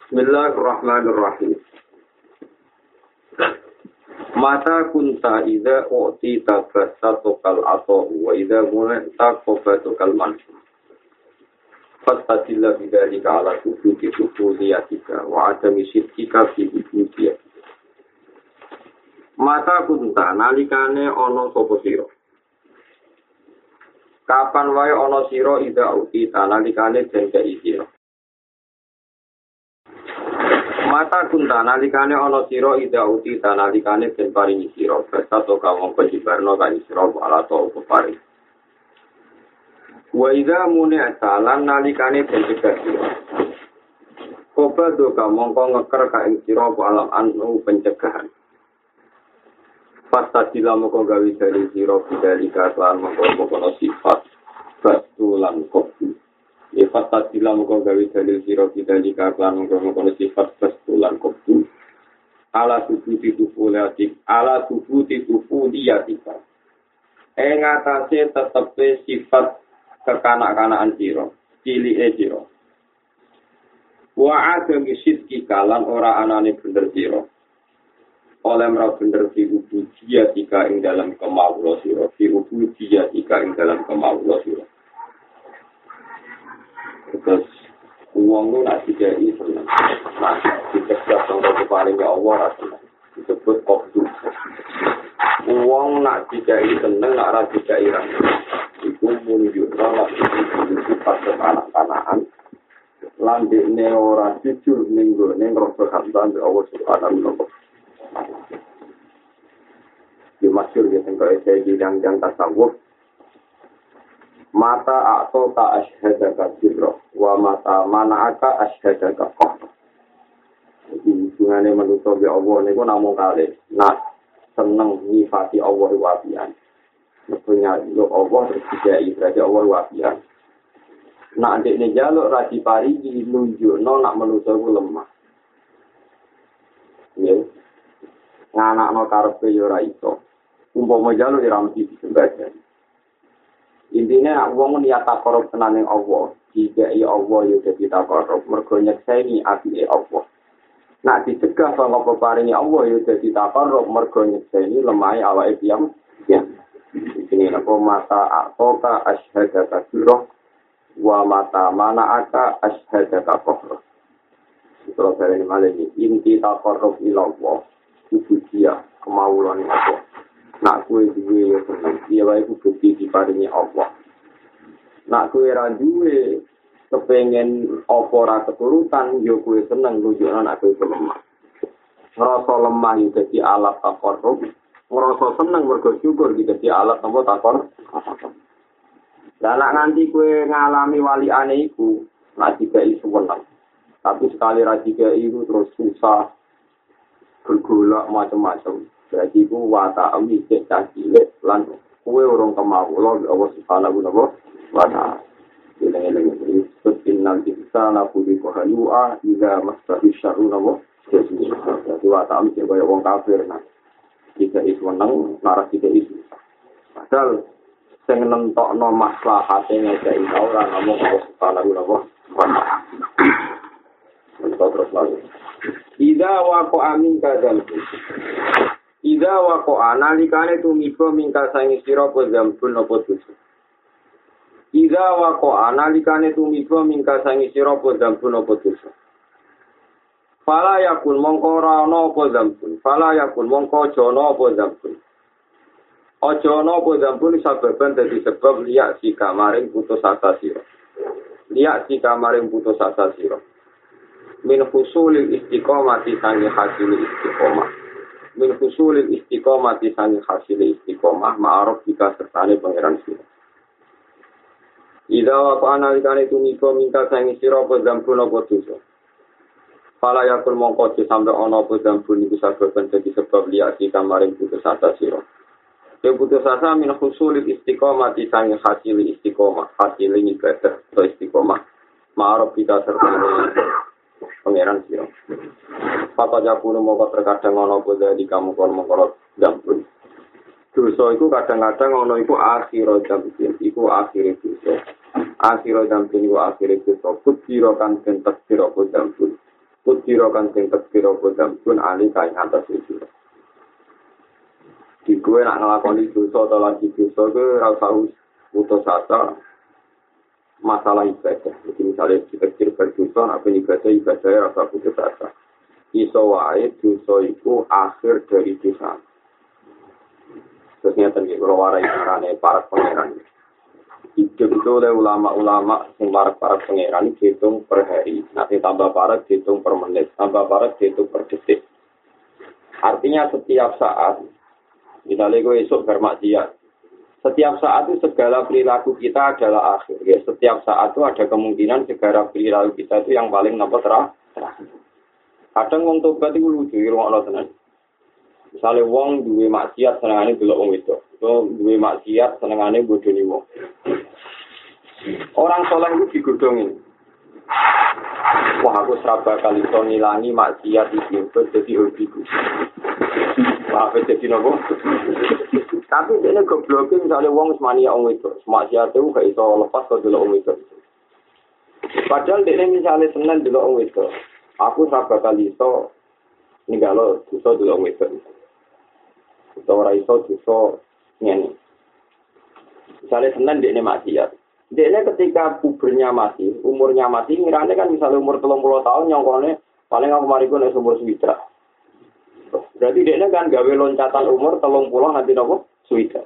Bismillahirrahmanirrahim. Mata kunta idza u'tita fasatokal atau wa idza munta qafatokal mansu. Fastatilla bidzalika ala subuti subuliyatika wa adami sidqika fi ibutiyatika. Mata kunta nalikane ana sapa sira. Kapan wae ana sira idza u'tita nalikane den kei sira. Mata kunta nalikane ana sira ida uti nalikane den paringi sira besato kawong pejibarno kan sira ala to pepari wa ida mune asalan nalikane den cegah sira koba do kamongko ngeker ka ing sira alam anu pencegahan pasta sila moko gawe dari sira bidalika lan moko sifat batulan kopi Ifat tadila muka gawe dalil siro kita jika klan mengkono sifat bestulan kopi ala tubuh diatika ngatasi tetepe sifat kekanak-kanakan siro cili siro wa agami sidki kalan ora anane bener siro oleh merah bener fi ubu diatika ing dalam kemaulo siro fi ubu diatika ing dalam kemaulo siro. Terus uang lu nak dikai senang, nah dicegah sama keparingnya Allah rasanya disebut obdu. Uang nak dikai senang, nak ras dikai rasanya itu menunjukkan sifat kekanak-kanakan. Landik neora jujur minggu ngerasa hamdan dari Allah Subhanahu wa Taala. Dimaksud ya tentang saya bidang tasawuf. Mata atau ka asyhadaka sirro wa mata mana'aka asyhadaka qah. Jadi hubungannya manusia be Allah niku namung kalih nak seneng nyifati Allah wabian. Maksudnya lo Allah terus dikai berarti Allah wabian. Nak ndekne jaluk ra diparingi nunjukno nak manusia ku lemah. Ya. Nganakno karepe yo ora iso. Umpama jaluk ora mesti disembah. Intinya wong niat takarub tenan ning Allah, jika Allah yo dadi takarub mergo nyekseni atine Allah. Nak dicegah saka peparinge Allah yo dadi takarub mergo nyekseni lemahe awake piyam. Ya. Ini napa mata atoka asyhadaka sirah wa mata mana'aka asyhadaka qahra. Terus dari malah ini inti takarub ila Allah. Ubudiyah kemaulan Allah. Nak kue duwe ya seneng, iya wae ku bukti diparingi Allah. Nak kue ra duwe kepengen apa ora keturutan, yo kue seneng nunjukno nak kue lemah. Ngrasa lemah yo dadi alat takarrub, ngrasa seneng mergo syukur dadi alat apa takarrub. Lah nak nganti kue ngalami waliane iku, nak dikai seneng. Tapi sekali ra dikai iku terus susah, bergolak macam-macam. Jadi ku wata ami cek cilik lan kuwe urung kemawula Allah Subhanahu wa taala. Ini sepinan kita na pudi ko halua ida masahi syaruna wa jadi wata ami cek kaya wong kafir nah. Kita is weneng naras kita is. Padahal sing nentokno maslahate ngekeki ora ngomong Allah Subhanahu wa taala. Terus lagi. Ida wa ko amin kadal. Ida wa ko analikane tumiba mingka sangi sira apa zambul napa dosa. Ida wa ko analikane tumiba mingka sangi sira apa zambul napa dosa. Fala yakun mongko ora ana apa zambul. Fala yakun mongko aja ana apa zambul. Aja ana apa zambul sababan dadi sebab liya si kamaring putus asa sira. Liya si kamaring putus asa sira. Min husulil istiqomati sangi hasil istiqomah. Min husulil istiqomati sangi hasil istiqomah ma'aruf jika sertane pangeran sira. Ida wa analikane tumiko minta sangi sira apa zambun apa dosa. Fala yakul mongko sampe ana apa zambun iku sababan dadi sebab liati kamaring putus asa sira. Ya putus asa min husulil istiqomati sangi hasil istiqomah, hasil ibadah atau istiqomah ma'aruf jika sertane pangeran sira. Pata japuno moko terkadang ana apa dari kamu kon mengkorot jampun. Dosa iku kadang-kadang ana iku akhir jampun, iku akhir dosa. Akhir jampun iku akhir dosa. Kutiro kan den takdir apa jampun. Kudiro kan sing tekiro kodam pun ali kain atas itu. Di gue nak ngelakoni dosa atau lagi dosa gue rasa putus asa masalah ibadah. Jadi misalnya kecil berdosa, apa ibadah rasa putus asa. Iso wae dosa itu akhir dari dosa. Terus nyata nih kalau warai carane para pangeran. Hidup itu oleh ulama-ulama yang para pangeran dihitung per hari. Nanti tambah para dihitung per menit, tambah para dihitung per detik. Artinya setiap saat, misalnya gue esok bermaksiat, setiap saat itu segala perilaku kita adalah akhir. Ya. Setiap saat itu ada kemungkinan segala perilaku kita itu yang paling terakhir. Kadang wong tobat itu lucu, ruang tenan. Misalnya wong duwe maksiat senengane delok wong itu, duwe maksiat senengane bodoni wong. Orang soleh itu digodongin. Wah aku seraba kali iso ngilangi maksiat iki jadi hobiku. Wah jadi nopo? Tapi ini gobloke misalnya wong semania wong itu, maksiat itu gak iso lepas kok delok wong itu. Padahal dia misalnya seneng delok wong itu. Aku seraba kali iso ninggalo dosa delok wong itu. Ora iso dosa ngene. Misalnya seneng dia maksiat. Dia ketika pubernya masih, umurnya masih, ngirane kan misalnya umur 30 tahun, nyongkone paling aku mariku nek umur 20. Berarti dia kan gawe loncatan umur 30 nanti nopo? 20.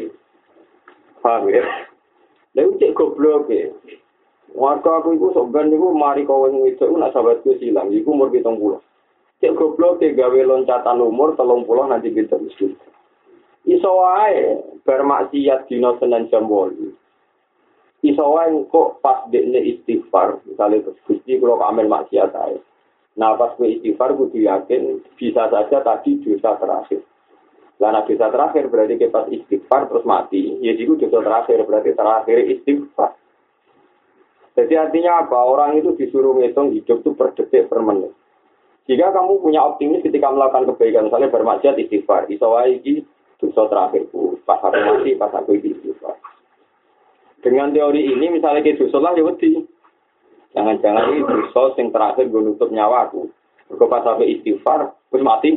Paham ya? Lalu cek goblok ya. Warga aku itu soban niku mari kowe ngidok nak sahabatku silang, iku umur 70. Cek goblok ya gawe loncatan umur 30 nanti kita mesti. Iso wae bermaksiat dina Senin jam 8. Iso wae kok pas dekne istighfar, misalnya terus Gusti kula kok amel maksiat ae. Nah pas kowe istighfar kudu yakin bisa saja tadi dosa terakhir. Lah nek dosa terakhir berarti kita pas istighfar terus mati. Ya itu dosa terakhir berarti terakhir istighfar. Jadi artinya apa? Orang itu disuruh ngitung hidup itu per detik per menit. Jika kamu punya optimis ketika melakukan kebaikan, misalnya bermaksiat istighfar, iso wae iki dosa terakhirku, pas aku mati, pas aku istighfar. Dengan teori ini, misalnya ke dosa lah ya wedi. Jangan-jangan ini dosa yang terakhir gue nutup nyawa aku. Kalau pas sampai istighfar, terus mati.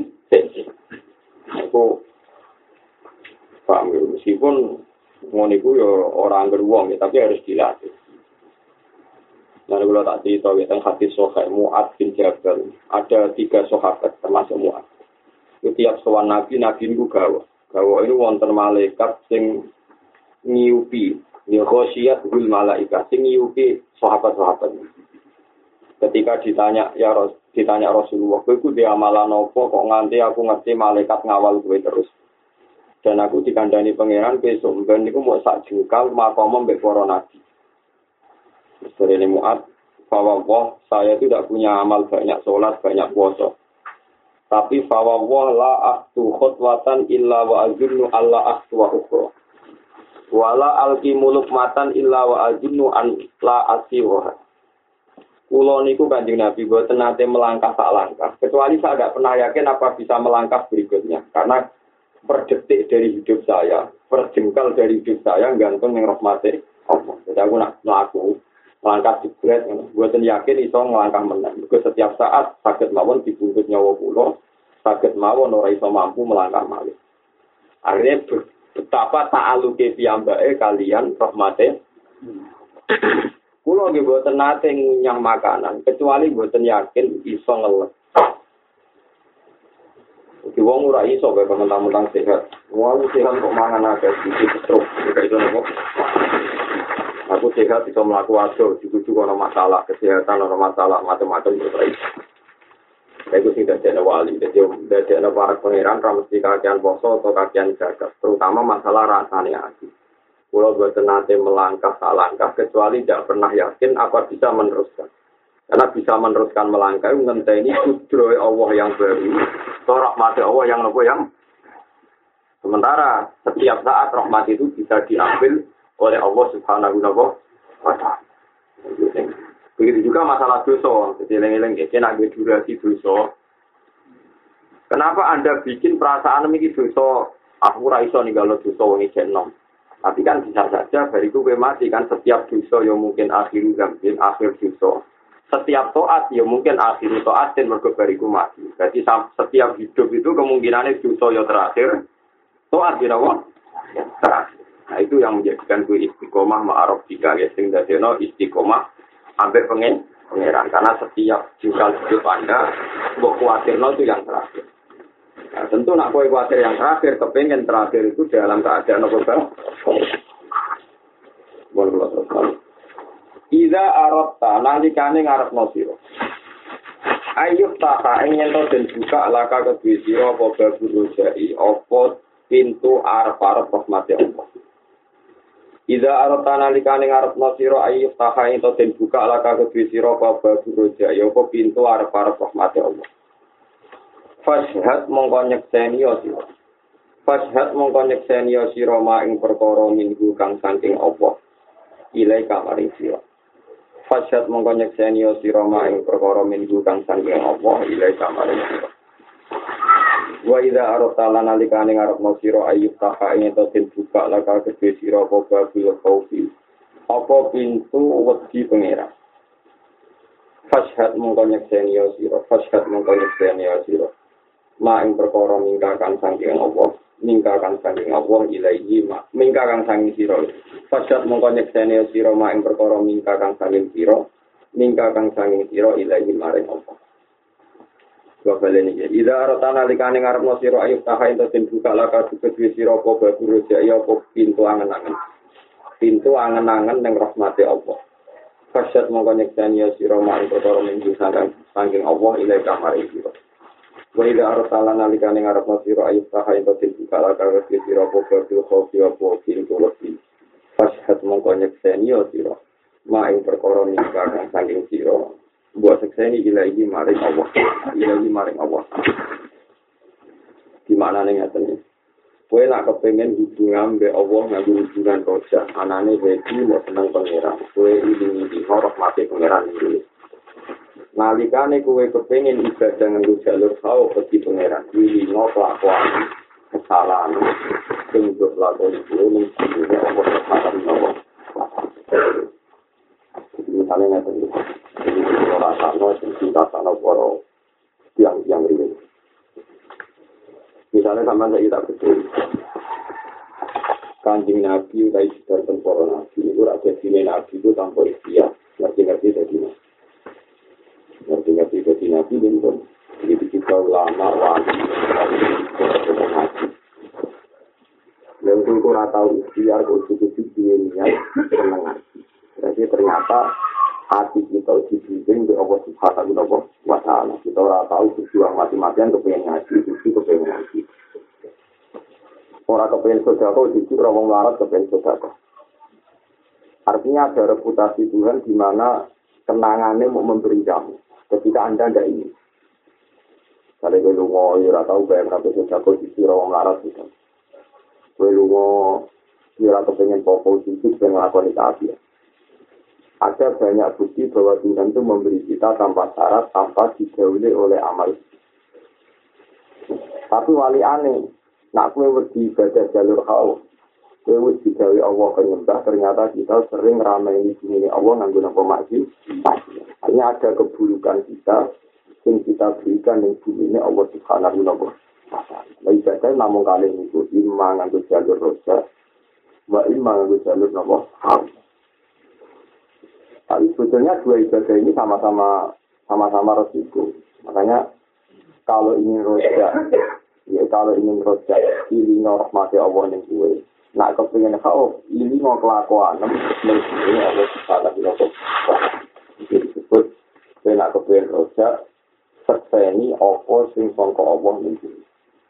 Aku paham ya, meskipun ngoniku ya orang beruang ya, tapi harus dilatih. Nah, kalau tak cerita tentang hadis Sahih Mu'adz bin Jabal, ada 3 sahabat termasuk Mu'adz. Setiap sowan nabi itu gawa. Gawa ini wonten malaikat sing ngiupi. Ya khosyiyat bil malaikat sing nyupi sahabat-sahabat. Ketika ditanya Rasulullah, "Kowe di amalan apa kok nganti aku ngerti malaikat ngawal kowe terus?" Dan aku dikandani pangeran besok ben niku mau sak jengkal makom mbek para nabi. Serene Mu'adz, "Fawwah, saya itu tidak punya amal banyak salat, banyak puasa. Tapi fawwah la ahtu khutwatan illa wa azunnu alla ahtu wa ukhra. Wala alki muluk matan illa wa azunnu an la asiwah." Kulo niku Kanjeng Nabi boten nate melangkah sak langkah, kecuali saya tidak pernah yakin apa bisa melangkah berikutnya. Karena per detik dari hidup saya, per jengkal dari hidup saya gantung ning rahmate Allah. Jadi aku nak mlaku langkah jebret, boten yakin iso ngelangkah menang. Mergo setiap saat saged mawon dibungkus nyawa kula, saged mawon ora iso mampu melangkah malih. Akhirnya betapa ta'aluke piyambake kalian rahmate. Kulo nggih boten nate ngunyah makanan, kecuali boten yakin iso ngelek. Iki wong ora iso kaya mentang-mentang sehat. Wong sehat kok mangan akeh iki terus kaya itu nopo. Aku sehat iso mlaku ado, dikudu ana masalah kesehatan, ana masalah macam-macam terus. Itu tidak ada wali, jadi ada para pangeran mesti kakian poso atau kakian jagat, terutama masalah rasanya hati. Kalau buat nanti melangkah tak langkah, kecuali tidak pernah yakin apa bisa meneruskan. Karena bisa meneruskan melangkah, ngenteni kudro Allah yang baru, atau rahmat Allah yang nopo yang. Sementara setiap saat rahmat itu bisa diambil oleh Allah Subhanahu wa Ta'ala. Begitu juga masalah dosa, kecil-kecil, nak durasi dosa. Kenapa Anda bikin perasaan ini dosa? Aku raiso nih kalau dosa wong ijenom. Tapi kan bisa saja bariku kowe mati kan setiap dosa yang mungkin akhir dosa. setiap taat ya mungkin akhir taatin mergo bariku mati. Jadi setiap hidup itu kemungkinannya dosa ya terakhir, taat ya apa? Terakhir. Nah itu yang menjadikan gue istiqomah ma'aruf jika ya sing dadeno istiqomah ambek pangeran karena setiap jengkal hidup Anda mbok kuatirno itu yang terakhir. Nah, tentu nak kowe kuatir yang terakhir, kepengen terakhir itu dalam keadaan apa bang? Iza arota nalikane ngarepno sira. Ayub taka ing yen den buka laka kedue sira apa babul jai apa pintu arep-arep rahmate Allah. Iza arota nalikane ngarepno sira ayub taka ing den buka laka kedue sira apa babul jai apa pintu arep-arep rahmate Allah. Fashhad mongko nyekseni ya sira. Fashhad mongko nyekseni ya sira ma ing perkara minggu kang saking Allah. Ilai kamaring sira. Fashhad mongko nyekseni ya sira ma ing perkara minggu kang saking Allah. Ilai kamaring sira. Wa idza arata lana likane ngarepno sira ayub taka ing den buka laka kedhe sira apa babul khaufi. Apa pintu wedi pangeran. Fashhad mongko nyekseni ya sira. Fashhad mongko nyekseni ya sira. Ma ing perkara mingkakan saking Allah. Mingkakan saking Allah ilaihi ma mingkakan saking sira. Fashhad mongko nyekseni sira ma ing perkara mingkakan saking sira. Mingkakan saking sira ilaihi maring Allah. Babalene iki ida artana likane ngarepno sira ayub taha ento den buka laka kedue sira apa babur jaya apa pintu angen-angen. Pintu angen-angen ning rahmate Allah. Fashhad mongko nyekseni sira ma ing perkara mingkakan saking Allah ilaihi maring sira. Wa idza arsala nalikane ngarepno sira ayub taha ento den buka laka kedue sira apa babur khofi apa pintu wedi. Fashhad mongko nyekseni sira ma ing perkara mingkakan saking sira. Buat sekseni ilahi maring Allah. Ilahi maring Allah. Gimana nih ngatanya? Kue nak kepengen hubungan be Allah ngadu hubungan roja. Anane wedi mau seneng pangeran. Kue ini horok mati pangeran ini. Nalikane kue kepengen ibadah ngadu jalur kau bagi pangeran. Ini ngelakuan kesalahan. Untuk lakukan itu mungkinnya Allah kesalahan Allah. Misalnya ngatanya. Rasanya cinta sana poro yang real. Misalnya sama saya tak betul. Kanjeng Nabi utai sedar temporo Nabi itu raja dini Nabi itu tanpa ikhtiar. Ngerti-ngerti jadi Nabi. Ngerti-ngerti jadi Nabi itu. Begitu juga ulama wali Nabi. Dan itu kurang tahu ikhtiar konstitusi dunia senang Nabi. Jadi ternyata hati kita dibimbing di Allah Subhanahu wa Ta'ala. Kita orang tahu berjuang mati-matian kepengen ngaji, kepengen ngaji. Orang kepengen sedekah, justru orang melarat kepengen sedekah. Artinya ada reputasi Tuhan di mana kenangannya mau memberi kamu. Ketika Anda tidak ingin. Kalau gue lungo, ya tahu bayang sampai sedekah, justru orang melarat gitu. Gue lungo, ya kepengen pokok justru pengen melakukan itu. Ada banyak bukti bahwa Tuhan itu memberi kita tanpa syarat, tanpa didahului oleh amal. Tapi wali aneh, nak kue beribadah jalur kau, kue didahului Allah penyembah, ternyata kita sering ramai di sini Allah nganggo napa maksi. Hanya ada keburukan kita, yang kita berikan yang bumi ini Allah Subhanahu wa Ta'ala. Ibadah namun kali itu imam nganggo jalur roja, wa imam nganggo jalur napa kau. Tapi sebetulnya dua ibadah ini sama-sama resiko. Makanya kalau ingin roja, ini rahmati Allah yang gue. Nak kepengen kau, ini mau kelakuan, ini Allah salah dilakukan. Jadi disebut, saya nak kepengen roja, sekseni Allah sing sangka Allah yang gue.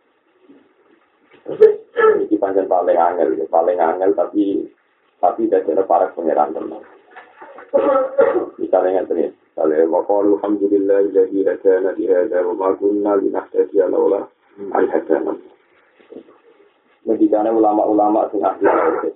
Ini panjang paling angel, tapi tidak ada para pengeran teman. Misalnya yang misalnya waqalu alhamdulillah alladzi hadana li hadza wa ma kunna linahtadiya laula an hadana. Medikane ulama-ulama sing ahli tauhid.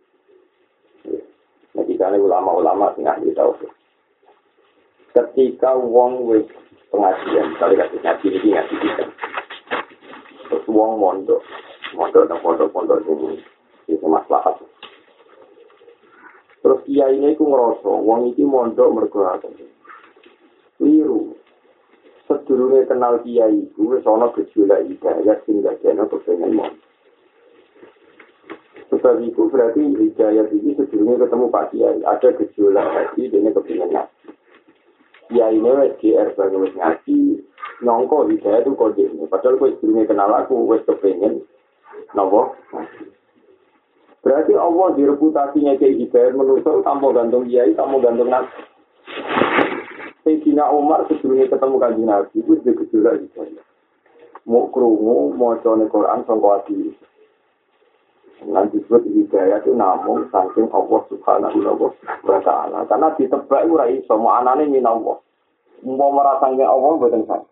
Medikane ulama-ulama sing ahli tauhid. Ketika wong wis pengajian, kali ngaji iki ngaji kita. Terus wong mondok nang pondok ini itu maslahat. Terus kiai ini aku ngerasa, wong iki mondok mergo sedurunge kenal kiai iku wis ana gejolak hidayah sing dadekno kepengin mon. Sebab itu berarti hidayah ini sedurunge ketemu Pak Kiai, ada gejolak hati dene kepengin ngaji. Kiai ini wis GR banget wis ngaji, nyongko hidayah itu kodene. Padahal kowe sedurunge kenal aku wis kepengin napa? Berarti Allah di reputasinya kayak hidayah menurut tanpa gantung kiai, tanpa gantung nabi. Sayyidina Umar sebelumnya ketemu kanjeng Nabi itu dia gejolak hidayah. Mau krungu, mau macane Quran sangka ati. Nanti disebut hidayah itu namun saking Allah Subhanahu wa ta'ala. Karena ditebak ora iso, mau anane min Allah. Umpama rasane Allah mboten sak.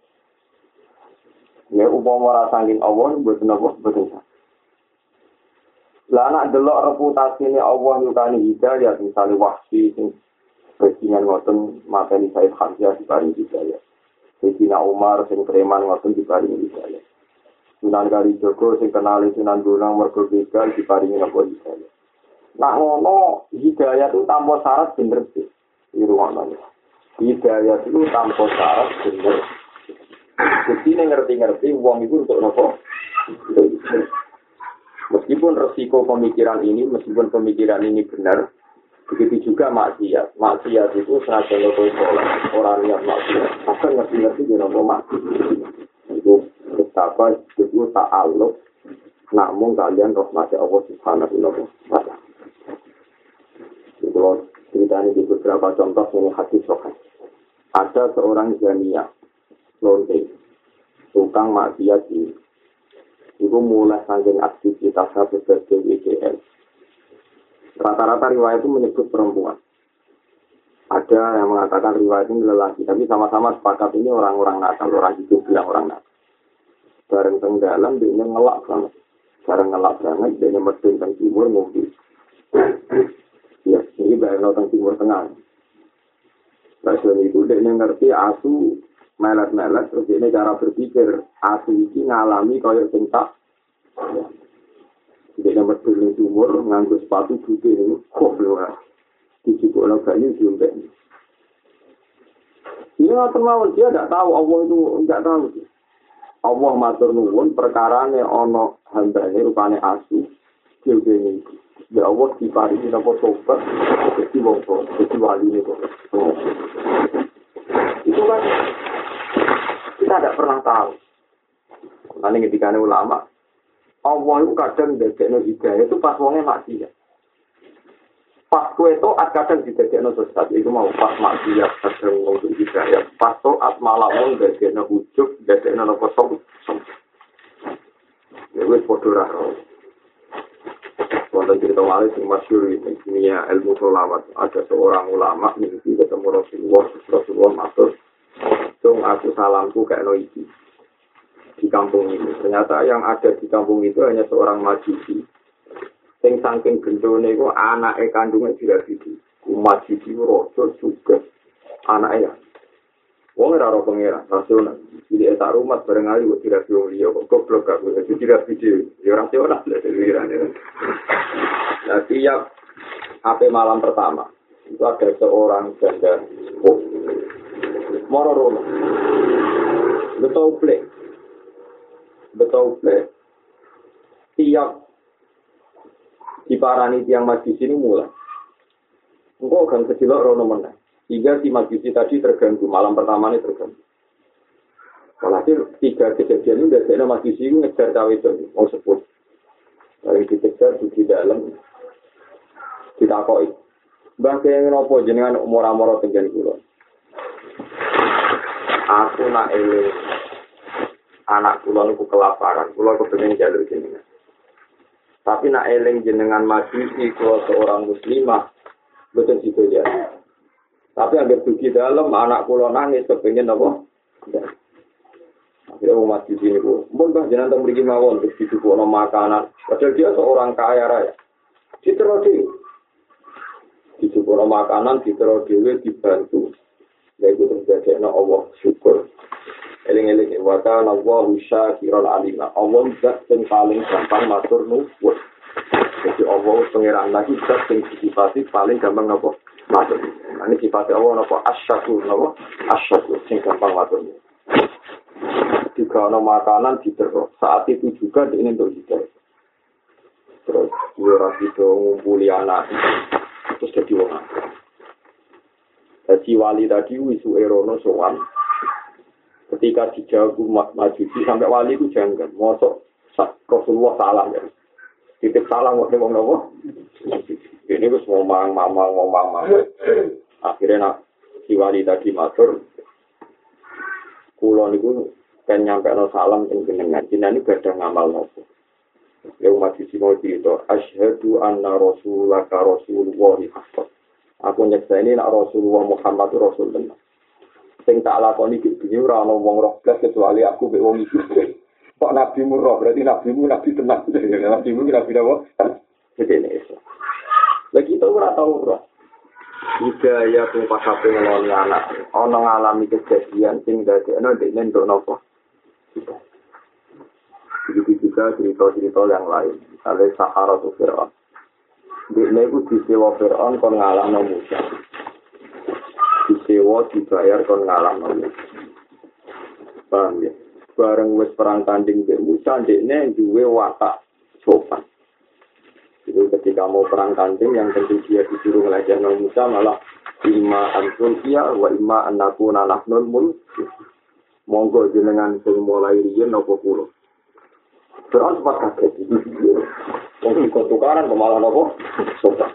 Ya umpama rasane Allah mboten apa mboten sak. Lah nek delok reputasine Allah nyukani hidayah misale wahsi sing Sayyidina ngoten mateni Said Hamzah diparingi hidayah. Sayyidina Umar sing preman ngoten diparingi hidayah. Sunan Kalijaga sing kenal Sunan Bonang mergo begal diparingi napa hidayah. Nak ngono hidayah itu tanpa syarat bener sih. Irungane. Hidayah itu tanpa syarat bener. Jadi ngerti-ngerti wong itu untuk napa? Meskipun resiko pemikiran ini benar, begitu juga maksiat. Maksiat itu senajan orang yang maksiat. Akan ngerti-ngerti dia nopo maksiat. Itu betapa itu ta'aluk. Namun kalian rahmati Allah Subhanahu wa ta'ala. Kalau ceritanya di beberapa contoh ini hadis sahih. Ada seorang zania, lonte, tukang maksiat ini. Itu mulai saking aktivitasnya sebagai WGL. Rata-rata riwayat itu menyebut perempuan. Ada yang mengatakan riwayat ini lelaki, tapi sama-sama sepakat ini orang-orang nakal, orang hidup bilang orang nakal. Bareng tenggalan, dia ngelak banget. Bareng ngelak banget, dia medun teng timur mobil. Ya, ini bareng teng timur tengah. Lalu itu dia ngerti asu melet-melet, terus ini cara berpikir asu ini ngalami kaya cinta. Dia medun teng timur, nganggo sepatu putih ini, kok belum dijubuklah banyu diumpet. Dia termawar, dia tidak tahu, Allah itu tidak tahu. Allah matur nuwun perkarane ana hambane rupane asu dhewe iki. Ya Allah diparingi napa tobat dadi wong dadi wali niku. Itu kan kita tidak pernah tahu. Nanti ketika ulama Allah itu kadang ndadekno hidayah itu pas wonge maksiat. Pas kue to'at kadang didadekno sesat itu mau pas maksiat kadang untuk hidayah. Pas to'at malah wong ndadekno ujug, ndadekno napa som. Ya wis padha ra. Wonten cerita malih sing masyhur ing dunia ilmu sholawat. Ada seorang ulama mimpi ketemu Rasulullah matur, "Dong aku salamku kayak iki." Di kampung ini. Ternyata yang ada di kampung itu hanya seorang majusi. Sing saking gendone iku anake kandunge dirabidi. Majusi raja juga anake ya. Wong ora ora pengira, rasul iki tak rumah bareng ali kok dirabidi liya kok goblok aku. Jadi dirabidi ya ora ora lirane. Nah, tiap HP malam pertama itu ada seorang janda. Oh. Moro-moro. Betul plek. Tiap diparani tiang majusi ini mulai. Engkau akan kecilok rono menang. Hingga si majusi tadi terganggu. Malam pertama ini terganggu. Walhasil 3 kejadian ini dari majusi ini ngejar cawe itu. Mau sebut. Dari dikejar di dalam. Ditakoi. Mbah kaya ngopo jenengan umur-umur tinggal kula. Aku nak eling. Anak kula niku kelaparan, kula kepengin njaluk jenengan. Tapi nak eling jenengan majusi kula seorang muslimah, boten situ ya. Tapi anggere dugi dalam anak kula nangis kepengin apa? Akhirnya umat majusi niku, "Mbon Mbah jenengan teng mriki mawon terus dicukupno makanan." Padahal dia seorang kaya raya. Ditero dhewe. Dicukupno makanan, ditero dhewe dibantu. Lha iku terjadi Allah syukur. Eling-eling wa kana Allahu syakiran alima. Allah zat sing paling gampang matur nuwun. Jadi Allah pangeran lagi zat sing sifat paling gampang napa matur. Ini sifat Allah napa asyakur napa asyakur sing gampang matur. gak ada makanan diterus. Saat itu juga dia ingin untuk hidayah. Terus dia rapi ngumpuli anak terus jadi orang. Jadi wali tadi wisu erono sowan. Ketika dijawab majusi sampai wali itu janggal. Mosok Rasulullah salah ya. Titip salam waktu wong nopo. Ini wis ngomong. Akhirnya nak si wali tadi matur. Kulo niku kan nyampe no salam ing jenengan. Jenengan iki badhe ngamal nopo. Ya umat sisi mau cerita, asyhadu anna rasulaka rasulullah haqqan. Aku nyekseni nak Rasulullah Muhammad Rasulullah. Sing tak lakoni iki dhewe ora ana wong roh blas kecuali aku mek wong iki. Kok nabimu roh, berarti nabimu nabi tenang. Nabimu nabi apa? Jadi ini itu. Lagi itu ora tau roh. Hidayah pun pas sampai ngeloni anak. Ono ngalami kejadian sing dadekno dekne nduk napa. Begitu juga cerita-cerita yang lain. Misalnya Sahara atau Fir'aun. Dekne itu disewa Fir'aun kon ngalahno Musa. Disewa dibayar kon ngalahno Musa. Paham ya? Bareng wis perang tanding dengan Musa, dekne duwe watak sopan. Itu ketika mau perang tanding yang tentu dia disuruh ngelajahno Musa malah imma an-sulkiya wa imma an-nakuna nahnul mulk. Monggo jenengan sing mulai riyen napa kula. Terus sempat kaget. Mungkin tukaran kemalah nopo. Sopan.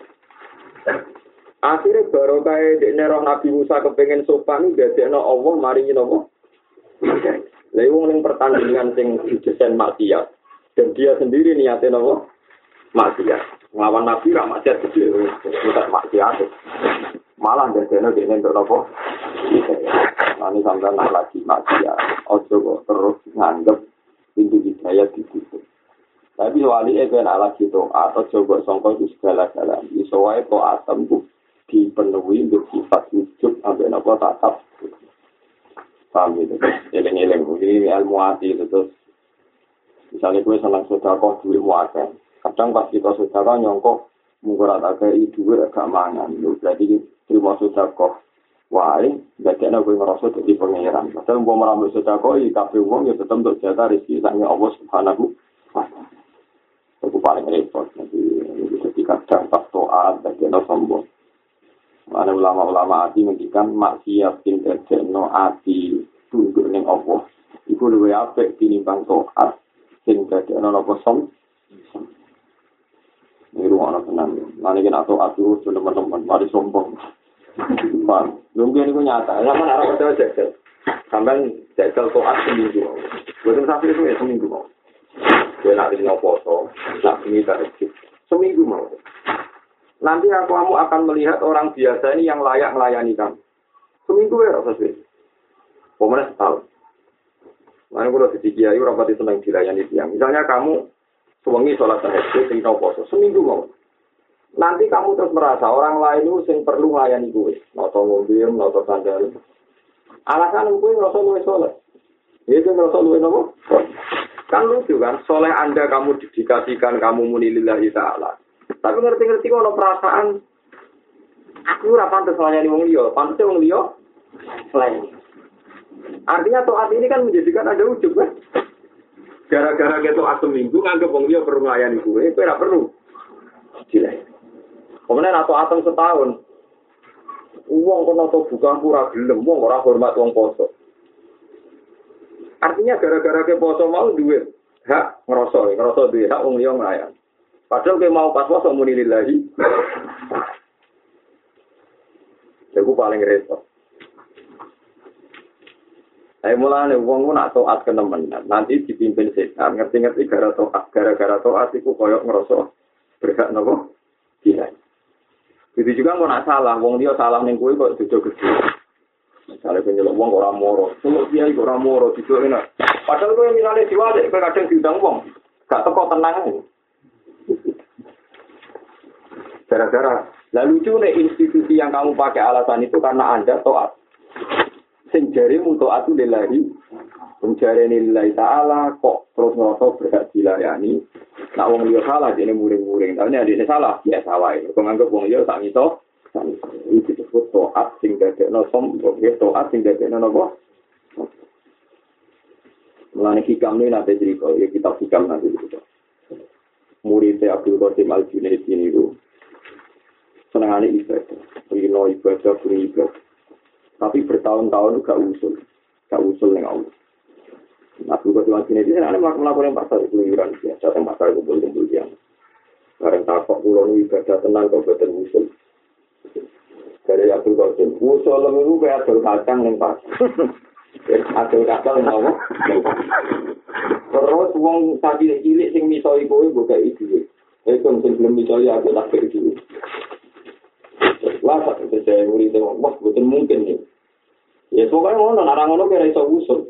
Akhirnya baru kayak di nerong Nabi Musa kepengen sopan, dadekno Allah maringi nopo. Lalu wong pertandingan sing didesain maksiat dan dia sendiri niatnya nopo maksiat. Nglawan Nabi ra maksiat gede, tidak maksiat. Malah dadekno dene untuk nopo. Ini sampai nak lagi maksiat. Ojo terus nganggep pintu hidayah ditutup. Tapi wali itu yang ala gitu atau coba songkol itu segala-gala. Soalnya itu atom dipenuhi untuk sifat wujud sampai nopo tatap. Paham gitu. Eleng-eleng. Ini ilmu hati itu terus. Misalnya gue senang sedekah duit muakan. Kadang pas kita sedekah nyongkok mungkurat agak duit agak mangan. Berarti terima sedekah. Wah, bagian aku ngerasa jadi pengeran. Padahal mau meramal sedekah, kabeh wong ya tetap untuk jaga rezeki sangnya Allah Subhanahu wa Ta'ala. Itu paling repot. Nanti ketika dampak doa bagian sombong. Ada ulama-ulama hati mengikan maksiat interdekno hati tunduk ning Allah. Iku luwih apik tinimbang taat sing dadekno napa sombong. Ini ruang tenang. Nanti kena taat terus teman-teman mari sombong. Bang, mungkin itu nyata. Sama arah hotel jajal. Sampai jajal toat seminggu. Bukan sampai itu ya seminggu mau. Dia nak dino foto, nak minta rezeki. Seminggu mau. Nanti kamu akan melihat orang biasa ini yang layak melayani kamu. Seminggu ya rasa sih. Pemenang setahun. Mana kalau di kiai rapati senang dilayani dia. Misalnya kamu suwengi sholat tahajud, tinggal foto. Seminggu mau. Nanti kamu terus merasa orang lain itu yang perlu melayani gue. Noto mobil, noto sandal. Alasan gue ngerasa gue soleh. Itu ngerasa gue nopo. Kan lucu kan, soleh Anda kamu didikasikan, kamu muni lillahi ta'ala. Tapi ngerti-ngerti kok ada perasaan, aku ora pantes melayani wong liya, pantes wong liya selain. Artinya taat ini kan menjadikan ada ujub kan. Gara-gara kita taat seminggu, nganggep wong liya perlu melayani gue, itu ora perlu. Dilayani. Kemudian atau atom setahun, uang kono atau bukan pura gelem, uang orang hormat uang poso. Artinya gara-gara ke poso mau duit, hak ngerosot duit, hak uang liang layan. Padahal ke mau pas poso muni lillahi. Aku paling repot. Ayo mulane uang pun atau at kenemen, nanti dipimpin setan, ngerti-ngerti gara-gara toat itu koyok ngerosot berhak nopo tidak. Itu juga mau nak salah, wong dia salah ning kowe kok dojo gede. Misalnya penyeluk wong ora moro, semua dia iku ora moro dijo enak. Padahal kowe misale diwalek kowe kadang diundang wong, gak teko tenang. Gara-gara lalu lucu institusi yang kamu pakai alasan itu karena Anda taat. Sing jarimu taat itu lillahi. Menjareni lillahi ta'ala kok terus ngerasa berhak dilayani. Nak wong liya salah dene muring-muring. Tapi nek dene salah biasa wae. Kok nganggep wong liya sak ngito. Iki disebut taat sing dadekno sombong, taat sing dadekno napa? Mulane hikam ini nanti cerita, ya kitab hikam nanti cerita. Muridnya Abdul Qasim Al-Junaid ini itu senangannya ibadah. Rino ibadah, kuri ibadah. Tapi bertahun-tahun gak usul yang Allah. Abdul Qasim Al-Junaid ini ada melakukan pasar keluyuran biasa, yang pasar kumpul-kumpul yang bareng takok pulau ibadah tenang kau betul usul. Dari Abdul Qasim, usul itu kayak adol kacang yang pas. Adol kacang yang apa? Terus wong cilik sing miso iku buka itu. Itu mungkin belum misoi aku tak itu. Wah, saya murid itu, wah betul mungkin nih. Ya pokoknya ngono, narang ngono kira iso usul.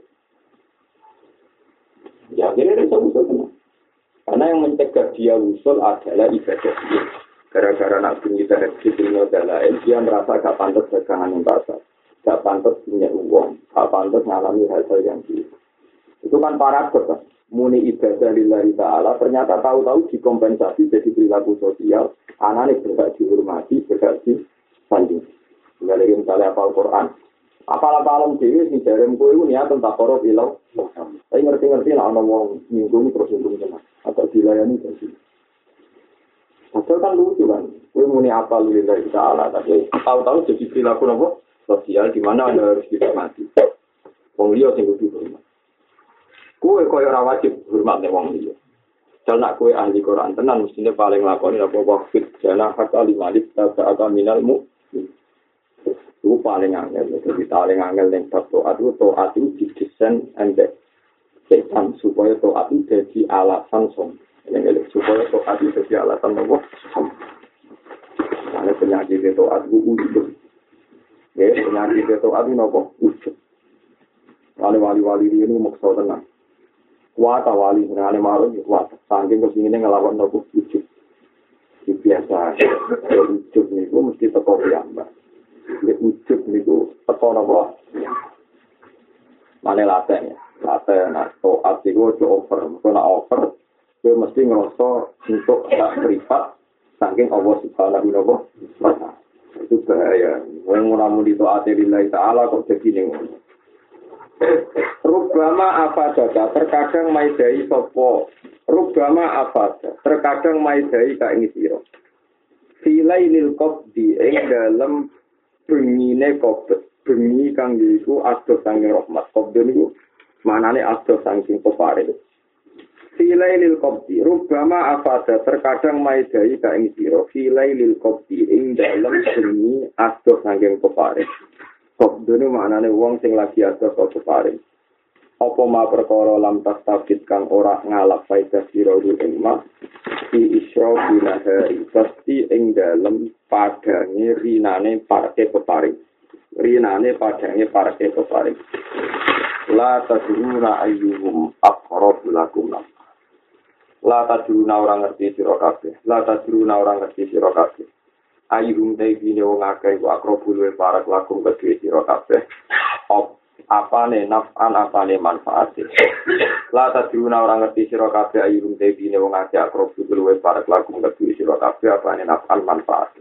Ya kira iso usul tenang. Karena yang mencegah dia usul adalah ibadah dia. Gara-gara nak bunyi dari dunia dalail, dia merasa gak pantas dagangan yang basah. Gak pantas punya uang. Gak pantas mengalami hal-hal yang gitu. Itu kan paradoks kan. Muni ibadah lillahi ta'ala, ternyata tahu-tahu dikompensasi jadi perilaku sosial. Anaknya berhak dihormati, berhak disanding. Misalnya hafal Quran. Apal-apalan dewi sing jarem kowe iku niat tentang karo bilang. Tapi ngerti-ngerti nek ana wong nyinggung terus nyinggung tenan. Atau dilayani terus. Padahal kan lucu kan. Kowe muni apal lillahi ta'ala tapi tahu-tahu jadi perilaku nopo sosial di mana Anda harus dihormati. Wong liya sing kudu hormat. Kowe koyo ora wajib hormat nek wong liya. Jal nak kowe ahli Quran tenan mestine paling lakoni apa waqfit jana hatta limalik ta'ata minal mu'min. Itu paling angel, jadi paling angel yang taat itu didesain embek setan supaya taat itu jadi alasan supaya taat itu jadi alasan apa? Karena penyakit taat itu ujub, ya penyakit taat itu apa? Ujub. Wali-wali ini maksud tenang. Kuat wali sebenarnya malu kuat. Saking kesini ngelawan apa? Ujub. Biasa, ujub itu mesti tetap diambil. Nek wujud niku teko napa? Mane laten ya. Laten atau artigo over. Kalau over, dia mesti ngerasa untuk tak privat saking Allah Subhanahu wa taala. Itu bahaya. Wong ora muni taat lillahi taala kok jadi ning. Rubama afada terkadang maidai sapa. Rubama afada terkadang maidai ka ing sira. Filailil qabdi ing dalem bengine kobet, bengi kang iku adoh saking rahmat. Kobet niku manane adoh saking peparing. Filailil qabdi rubama afada terkadang maidai ka ing sira. Filailil qabdi ing dalem bengi adoh saking peparing. Kobet niku manane wong sing lagi adoh saka peparing. Apa ma perkara lam tastabit kang ora ngalap faedah sira ing ma di isra binahari pasti ing dalem padange rinane parke peparing rinane padange parke peparing la tadruna ayyuhum aqrabu lakum la tadruna orang ngerti sira kabeh la tadruna orang ngerti sira kabeh ayyuhum dene wong akeh ku aqrabu luwih parek lakum kedue sira kabeh apane naf'an apane manfaat. La tadruna orang ngerti sira kabeh ayurum tebine wong akeh akrob luwih parek lagu ngerti sira kabeh apane naf'an manfaat.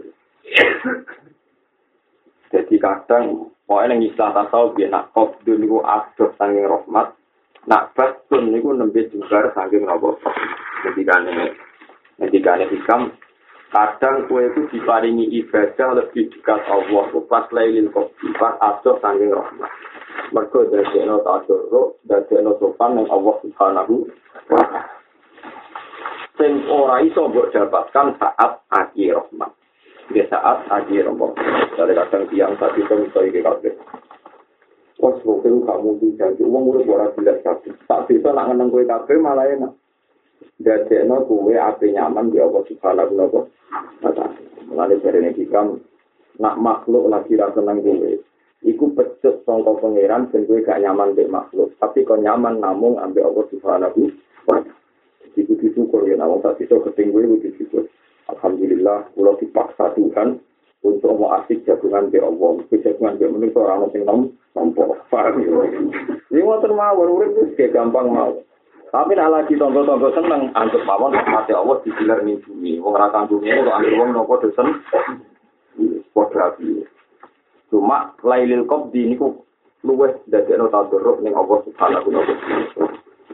Jadi kadang pokoke ning istilah tasawuf ya nak qabdun niku adoh saking rahmat, nak bastun niku nembe jugar saking napa. Ketikane hikam kadang kowe itu diparingi ibadah lebih dekat Allah pas lailil qabdi pas adoh saking rahmat. Mergo dadekno tadarruk, dadekno sopan ning Allah Subhanahu wa taala. Sing ora iso mbok dapatkan saat akhir rahmat. Di saat akhir rahmat. Dari kadang tiang tadi itu iki kabeh. Wes kok kamu dijanji wong urip ora jelas kabeh. Tak bisa nak ngeneng kowe kabeh malah enak. Dadekno kowe ape nyaman di Allah Subhanahu wa taala. Mulane jarene hikam nak makhluk lagi ra seneng kowe. Iku pecut sangka pangeran ben kowe gak nyaman mbek makhluk, tapi kok nyaman namung ambek Allah Subhanahu wa taala. Iku disyukur ya namung tak iso ketinggal iku disyukur. Alhamdulillah kula dipaksa Tuhan untuk mau asik jagungan mbek Allah. Jagungan mbek menungso ora ono sing nampa. Paham ya. Iki ngoten mawon urip wis gampang mawon. Tapi nek lagi tonggo-tonggo seneng anggap mawon mati Allah digilar ning bumi. Wong ora kanggo ngono kok anggere wong napa dosen. Padha api. Cuma lailil qabdi niku luweh dadekno tadarruk ning Allah Subhanahu wa taala.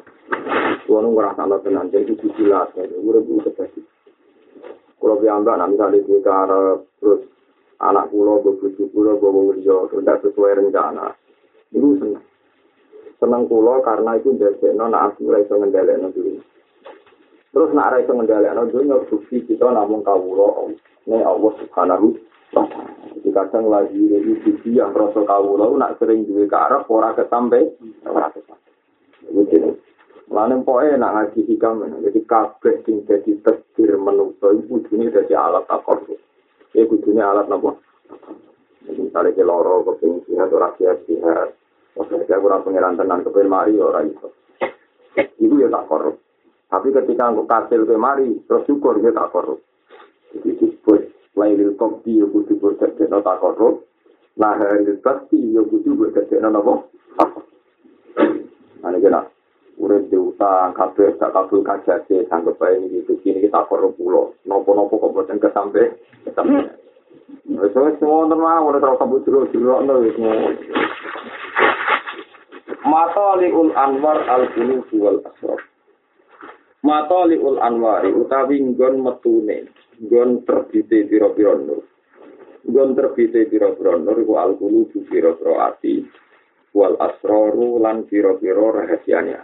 Kulo nu ngrasakno tenan jadi kudu silat, urip terjadi. Kulo piyambak nek misale duwe karep terus anak kulo bojo kulo bawa liya tidak sesuai rencana. Iku seneng. Seneng kulo karena itu ndadekno nek aku ora iso ngendhalekno diri. Terus nek ora iso ngendhalekno dunya bukti kita namung kawula nek Allah Subhanahu wa taala. Kadang lagi itu yang rasa kawula nek sering duwe karep ora kesampe ora kesampe. Begitu. Lan pokoke nak ngaji hikam jadi kabeh sing dadi takdir manungsa iku kudune dadi alat takor. Ya kudune alat napa? Misalnya ke loro keping sihat ora sihat. Oke, ora pengeran tenan kepen mari ora iso. Iku ya takor. Tapi ketika aku kasil ke mari terus syukur ya takor. Jadi disebut lailil qobdi ya kudu berdadekno takor. Nah, hari pasti ya kudu berdadekno napa? Ane kena urip diutang kabeh tak kabul kajate sanggep bae iki iki kita perlu pulo nopo-nopo kok boten kesampe wis wonten mawon ora kabut jero-jerokno wis Mataliul Anwar al-Qulub wal Asrar. Mataliul Anwar utawi nggon metune nggon terbite pira-pira nur. Nggon terbite pira-pira nur iku al-Qulub pira-pira ati wal Asraru lan pira-pira rahasiane.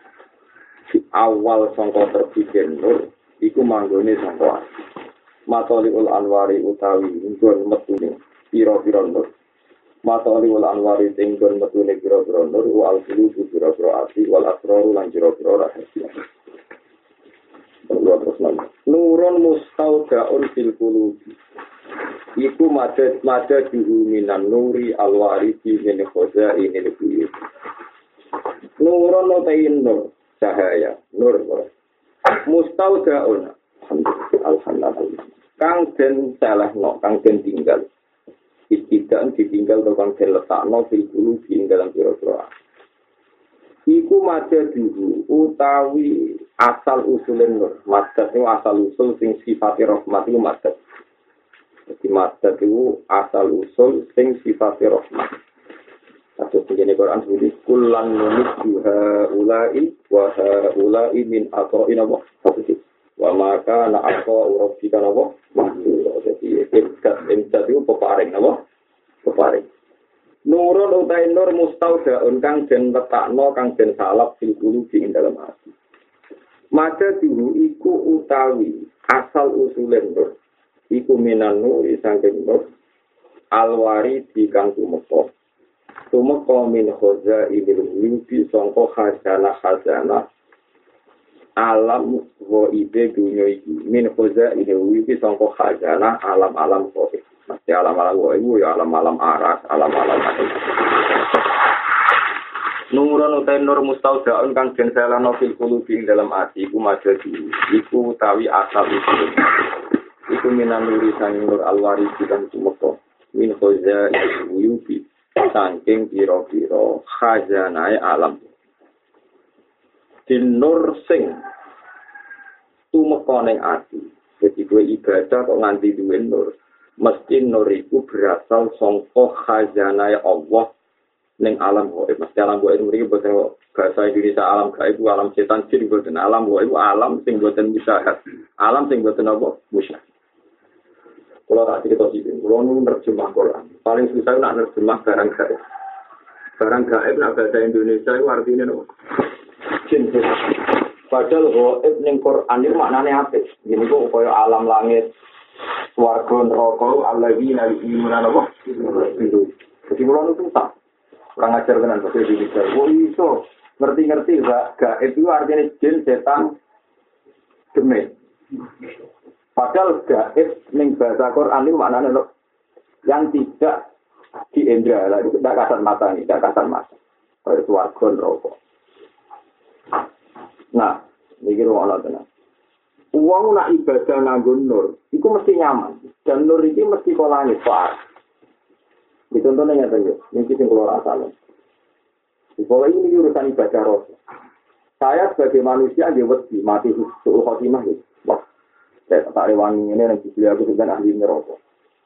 Awal sangka terbite nur iku manggone sangka Mataliul Anwari utawi nggon metune pira-pira nur. Mataliul Anwari nggon metune pira-pira nur wal qulub pira-pira ati wal asraru lan pira-pira rahasia. Terus nurun mustaudaun fil qulub iku madad juhu minan nuri alwarisi min khazainil buyut. Nurun notain nur cahaya nur mustaudaun alhamdulillah kang den salahno kang den tinggal istiqan ditinggal kang den letakno fil qulub ing dalam pira-pira iku madad juhu utawi asal usulen nur madad itu asal usul sing sifate rahmat iku madad. Jadi madad itu asal usul sing sifate rahmat. Kados begini Quran sebut kullan numisjuha ulai wa ulai min aqaina wa positif. Wa maka na aqa rabbika nawa mahdur. Jadi imtad itu peparing nawa peparing. Nurun utai nur mustaudaun kang den letakno kang den salap fil qulubi ing dalam hati. Maka dulu iku utawi asal usulen nur. Iku minan nuri saking nur alwari di kang tumeka. Tumeka min khoza ilil wuyubi sangka khazanah alam wa ibe dunya iki. Min khoza ilil wuyubi sangka khazanah alam-alam kok. Mesti alam-alam ibu ya alam-alam aras, alam-alam Nurun utai nur mustaudaun kang den salano fil qulubi dalam ati iku majadi iku utawi asal usul iku minan nuri sang nur alwari kang tumeka min khoza uyubi saking pira-pira khazanae alam din nur sing tumeka ning ati dadi kowe ibadah kok nganti duwe nur mesti nur iku berasal saka khazanae Allah ning alam gaib. Mesti alam gaib mriki boten bahasa Indonesia alam gaib alam setan jin boten alam gaib alam sing boten musyahad. Alam sing boten apa musyahad. Kalau tak cerita sih, kalau nu nerjemah Quran paling susah nak nerjemah barang gaib. Barang gaib nak bahasa Indonesia itu artinya apa? Jin. Padahal gaib ning Quran itu maknane apik. Gini kok kaya alam langit, swarga neraka alladzina yu'minuna apa? Jadi kalau nu susah. Kurang ajar tenan bahasa Indonesia. Oh iso ngerti-ngerti gaib itu artinya jin, setan, demit. Padahal gaib ning bahasa Quran itu maknanya yang tidak di indra, itu tidak kasat mata nih, tidak kasat mata. Kayak swarga neraka. Nah, iki ruwono tenan. Wong nak ibadah nganggo nur, iku mesti nyaman. Dan nur iki mesti kolane Pak. Contohnya nyata ya, ini sing kula rasane. Pokoknya ini urusan ibadah roh. Saya sebagai manusia dia wedi mati suul khotimah ya. Wah, saya tak rewangi ini yang dibeli aku dengan ahli neraka.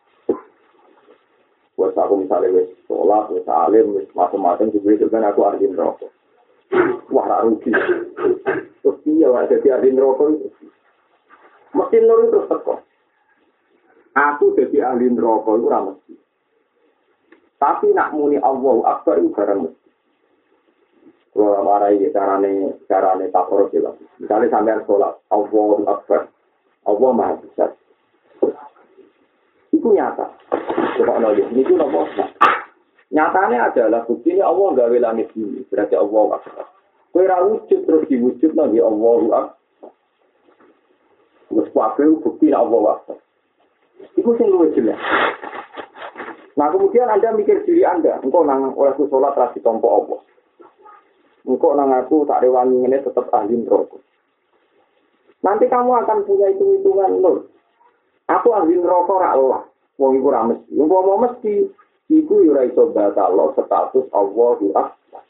Buat aku misalnya wis sholat, wis alim, wis macam-macam dibeli dengan aku ahli neraka. Wah, tak rugi. Terus mesti ya jadi ahli neraka itu. Mesti nur itu terus teko. Aku jadi ahli neraka itu ora mesti. Tapi nak muni Allahu Akbar itu barang mesti. Kalau marai carane takor sila. Misalnya sampean sholat Allahu Akbar, Allah Maha Besar. Itu nyata. Coba nolih, itu nopo. Nyatanya adalah bukti ini Allah gawe langit ini, berarti Allah Akbar. Kowe ra wujud terus diwujud lagi Allahu Akbar. Wes kabeh bukti Allah Akbar. Iku sing luwih jelas. Nah kemudian Anda mikir diri Anda, engkau nang olehku sholat rasi tompo Allah. Engkau nang aku tak rewangi ini tetap ahli neraka. Nanti kamu akan punya hitung-hitungan nur. Aku ahli neraka ra Allah. Wong iku ra mesti. Wong mesti iku yo ora iso batal status Allahu Akbar.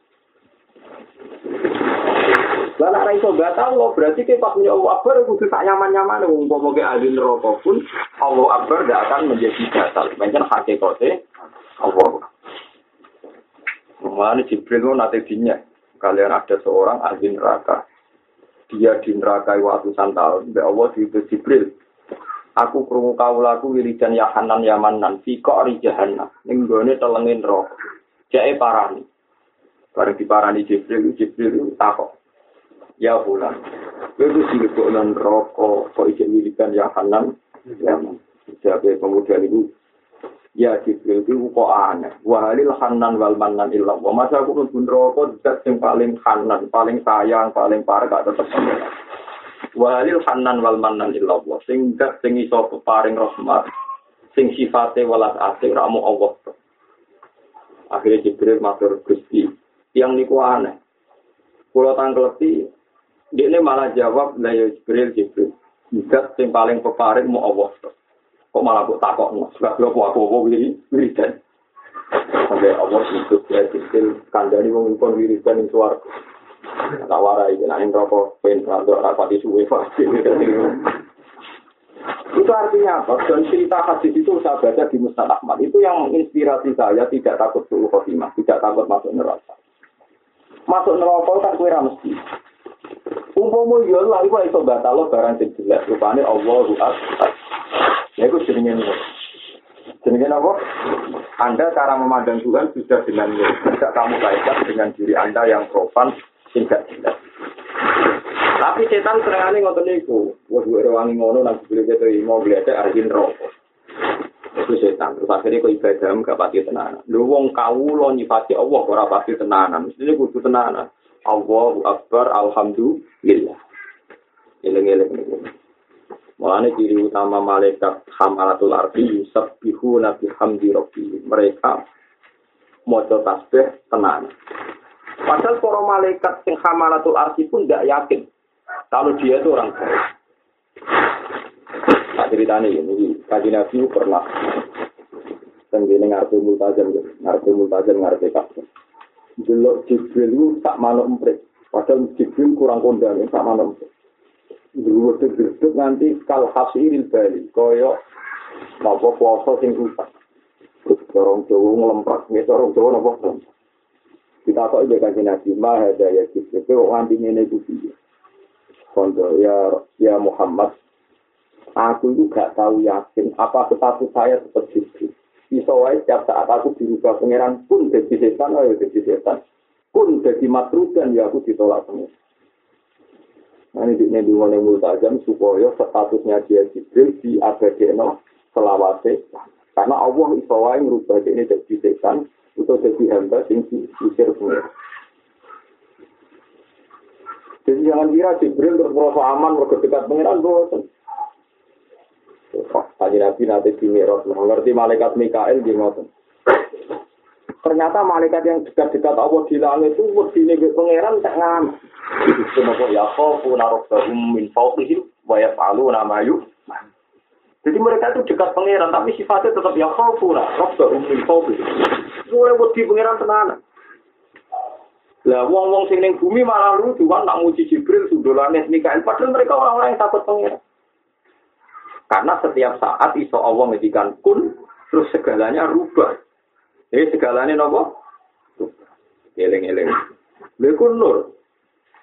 Lah nek iso batal berarti ke pas punya Allah Akbar kudu tak nyaman-nyaman wong pokoke ahli neraka pun Allah Akbar tidak akan menjadi batal. Pancen hakikate Allah. Mulane Jibril nate dinya kalian ada seorang ahli neraka. Dia di neraka ratusan tahun. Mbak Allah diutus Jibril. Aku krungu kawulaku wiridan ya Hanan ya Manan fi qari jahannam. Ning gone telenge neraka. Jake parani. Bareng diparani Jibril takok. Ya bulan. Kowe dilebok nang neraka kok iki wiridan ya Hanan ya Manan. Jadi kemudian itu ya Jibril itu kok aneh. Wahalil Hanan wal Manan illa wa. Masa aku pun neraka zat sing paling Hanan, paling sayang, paling parah gak tetep sampeyan. Wahalil Hanan wal Manan illa wa. Sing zat sing iso paring rahmat, sing sifate welas asih ramu Allah. Akhirnya Jibril matur Gusti, yang niku aneh. Kula tangkleti, dekne malah jawab, "La ya Jibril. Zat sing paling peparing mu Allah." Kok malah kok takokno, sebab aku wiridan. Sampai Allah hidup ya kecil, kandani wong impon wiridan ing swarga. Tak warai nek ing rokok pen rada rapati suwe pasti. Itu artinya apa? Dan cerita hadis itu saya baca di Musnad Ahmad. Itu yang menginspirasi saya tidak takut suul khotimah, tidak takut masuk neraka. Masuk neraka tak kowe ra mesti. Umpama yo lha iku iso batal barang sing jelas rupane Allahu Akbar. Ya itu jenenge apa? Anda cara memandang Tuhan sudah dengan tidak kamu kaitkan dengan diri Anda yang profan tidak jelas. Tapi setan serangane ngoten niku. Wes rewangi ngono nang dibeli keto imo gledek arjin rokok. Itu setan. Terus akhirnya kok ibadah gak pati tenanan. Lho wong kawula nyifati Allah ora pati tenanan. Mestine kudu tenanan. Allahu Akbar, alhamdulillah. Eleng-eleng niku. Mulane ciri utama malaikat hamalatul ardi yusabbihuna bihamdi rabbihim. Mereka maca tasbih tenan. Padahal para malaikat sing hamalatul ardi pun tidak yakin kalau dia itu orang baik. Tak ceritanya ini, kaji Nabi pernah tenggine ngarepe multazam ngarepe kabeh. Delok Jibril itu tak manuk emprit. Padahal Jibril kurang kondang tak manuk emprit. Dulu tegeduk nanti kal hasiril bali koyo napa puasa sing rusak. Dorong Jawa nglemprak, orang Jawa napa to. Kita kok iki kanjeng Nabi mah ada ya Jibril kok nganti ngene iki. Kondo ya Muhammad, aku itu gak tahu yakin apa status saya seperti itu. Iso wae setiap saat aku dirubah pangeran pun jadi setan, pun jadi matrudan ya aku ditolak pangeran. Nah ini dihubungan yang multazam supaya statusnya dia Jibril di abadeno selawase. Karena Allah iso wae ngrubah ini jadi setan atau jadi hamba sing diusir pangeran. Jadi jangan kira Jibril berproses aman berdekat pangeran boten. Tadi Nabi nanti di Mi'raj mengerti malaikat Mikael di ngoten. Ternyata malaikat yang dekat-dekat Allah di langit itu wedine pangeran tak ngam. Semoga ya kau narobbahum min fawqihim wa yaf'aluna ma yu'mar. Jadi mereka itu dekat pangeran tapi sifatnya tetap ya kau narobbahum min fawqihim. Mulai wedi pangeran tenanan. Lah wong-wong sing ning bumi malah lucu kan nak muji Jibril sundolane Mikael padahal mereka orang-orang yang takut pangeran. Karena setiap saat iso Allah ngedikan kun terus segalanya rubah. Jadi segalanya napa? Eleng-eleng. Lha kun nur. Jadi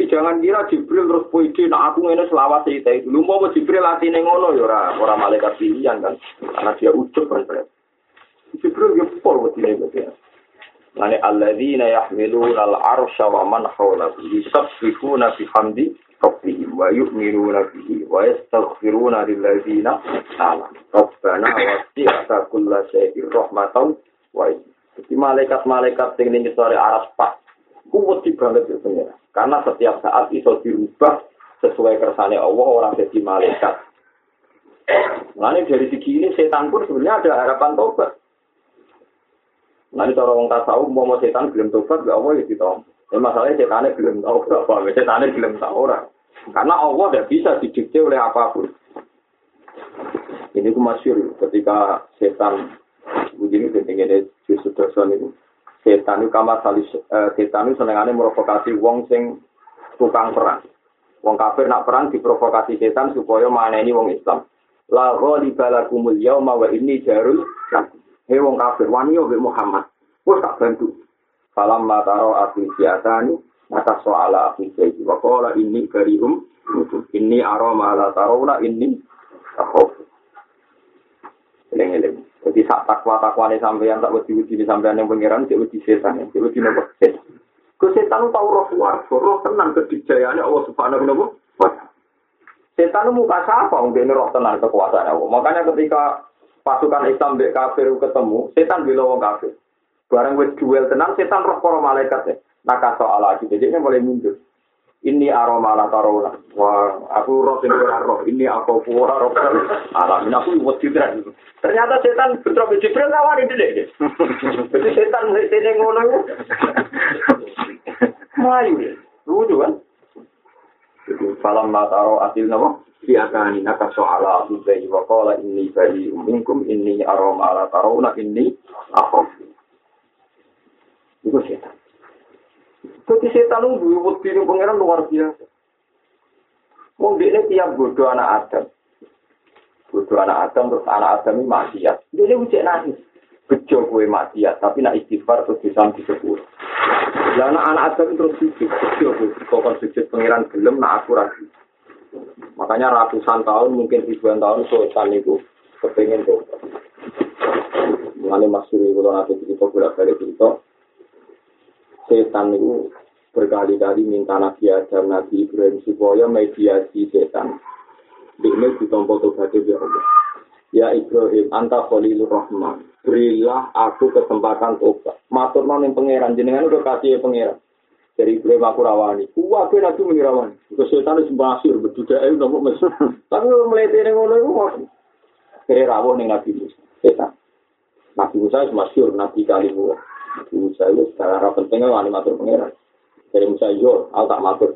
jangan kira Jibril terus puisi, nah aku ngene selawat cerita itu. Lu mau Jibril latine ngono ya ora malaikat pilihan kan. Karena dia ujug kan. Jibril ya pol wedine ya. Mane alladzina yahmiluna al-arsya wa man hawlahu yusabbihuna bihamdi rabbihim wa yu'minuna bihi wa yastaghfiruna lilladzina amanu. Rabbana wasi'ta kulla syai'in rahmatan wa jadi malaikat-malaikat sing ning sore aras pak kuwat banget ya pengira. Karena setiap saat iso dirubah sesuai kersane Allah orang jadi malaikat. Mulane dari segi ini setan pun sebenarnya ada harapan tobat. Nanti cara orang tasawuf mau setan belum tobat, gak Allah ya ditompo. Masalahnya setannya belum tahu berapa, setannya belum tahu orang. Karena Allah tidak bisa didikte oleh apapun. Ini aku masyhur ketika setan begini pentingnya di Sudarson itu. Setan itu kamar salis, setan itu senengannya merovokasi wong sing tukang perang. Wong kafir nak perang diprovokasi setan supaya maneni wong Islam. La ghalibalakumul yauma wa inni jarul lakum. Hei wong kafir, wani yo Muhammad. Wes tak bantu. Falam mataro afi siatani, maka soala afi sayyidi. Wa qala inni karium, inni arama la tarawna inni akhof. Eleng-eleng. Jadi sak takwa-takwane sampeyan tak wedi-wedi sampeyan yang pangeran cek wedi setan, cek wedi nopo setan. Ku setan tau roh swarga, roh tenan kedijayane Allah Subhanahu wa taala. Setan muka sapa wong dene roh tenan kekuasaan Allah. Makanya ketika pasukan Islam mbek kafir ketemu, setan bila wong kafir. Barang wis duel tenan, setan roh para malaikat ya. Naka soal lagi, jadi mulai muncul. Ini aroma la tarawna. Wah, aku roh sing ora roh. Ini aku ora roh. Alamin aku wedi tenan. Ternyata setan putra Jibril lawan iki. Jadi setan sing ngono iku. Mayu. Lucu kan? Jadi falam mataro asil napa? Biakani naka soala abudai wa qala inni bari minkum inni aram ala tarawna inni akhaf. Itu setan. Jadi setan itu wedi ning pangeran luar biasa. Wong dekne tiap bodoh anak Adam. Bodoh anak Adam terus anak Adam ini maksiat. Dia ucap nangis. Bejo kowe maksiat tapi nak istighfar terus disambi sepuluh. Lah anak Adam terus sujud. Bejo kowe sujud pangeran gelem nak aku ragu. Makanya ratusan tahun, mungkin ribuan tahun setan itu kepengen tuh. Mengenai masyhur kalau nanti kita bolak-balik cerita, setan itu berkali-kali minta Nabi Adam, Nabi Ibrahim supaya mediasi setan. Ini ditompo tobat ya Allah. Ya Ibrahim, anta khalilur rahman. Berilah aku kesempatan tobat. Matur nang pangeran jenengan udah kasih pangeran. Dari Ibrahim aku rawani. Aku nanti mengirawani. Setan itu masyhur berduda itu nomor mesum. Tapi melihat ngono itu masyhur. Kira rawuh ning Nabi Musa. Setan. Nabi Musa itu masyhur Nabi Kalimullah. Nabi Musa itu secara pentingnya wani matur pangeran. Dari Musa yo, aku tak matur.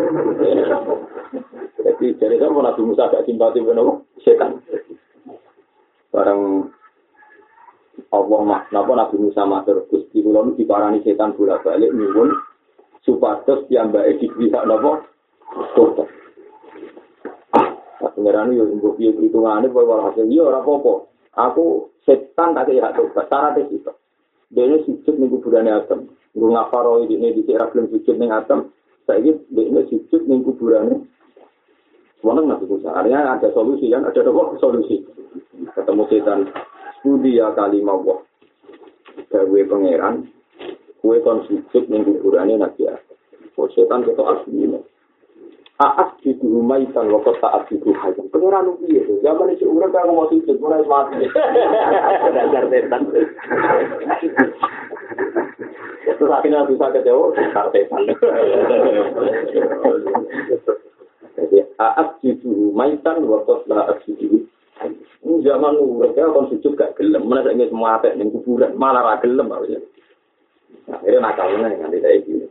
Jadi dari sama Nabi Musa gak simpati dengan setan. Barang Allah napa Nabi Musa matur Gusti kula niki diparani setan bolak-balik nyuwun supados piyambake dibisa napa tobat. Pengerane yo mbok piye hitungane kowe ora hasil yo ora apa-apa. Aku setan tak kira tobat syarat itu. Dene sujud ning kuburane Adam. Nggo ngafaro iki nek dicek ra gelem sujud ning Adam. Saiki dene sujud ning kuburane. Wonten Nabi Musa. Artinya ada solusi kan? Ada apa solusi? Ketemu setan. Studi ya kalimah Allah. Gawe pangeran kue kon sujud ning kuburane Nabi Adam. Oh setan ketok asline. Aas di rumah ikan waktu saat itu hajar. Pengeran piye? Zaman itu urip aku mau sujud mulai mati. Dasar setan. Terus akhirnya bisa kecewa setan. Jadi aas di rumah ikan waktu saat itu. Zaman urip aku sujud gak gelem. Mana saya semua atek ning kuburan malah ra gelem harusnya. Akhirnya nakalnya yang nanti saya ini.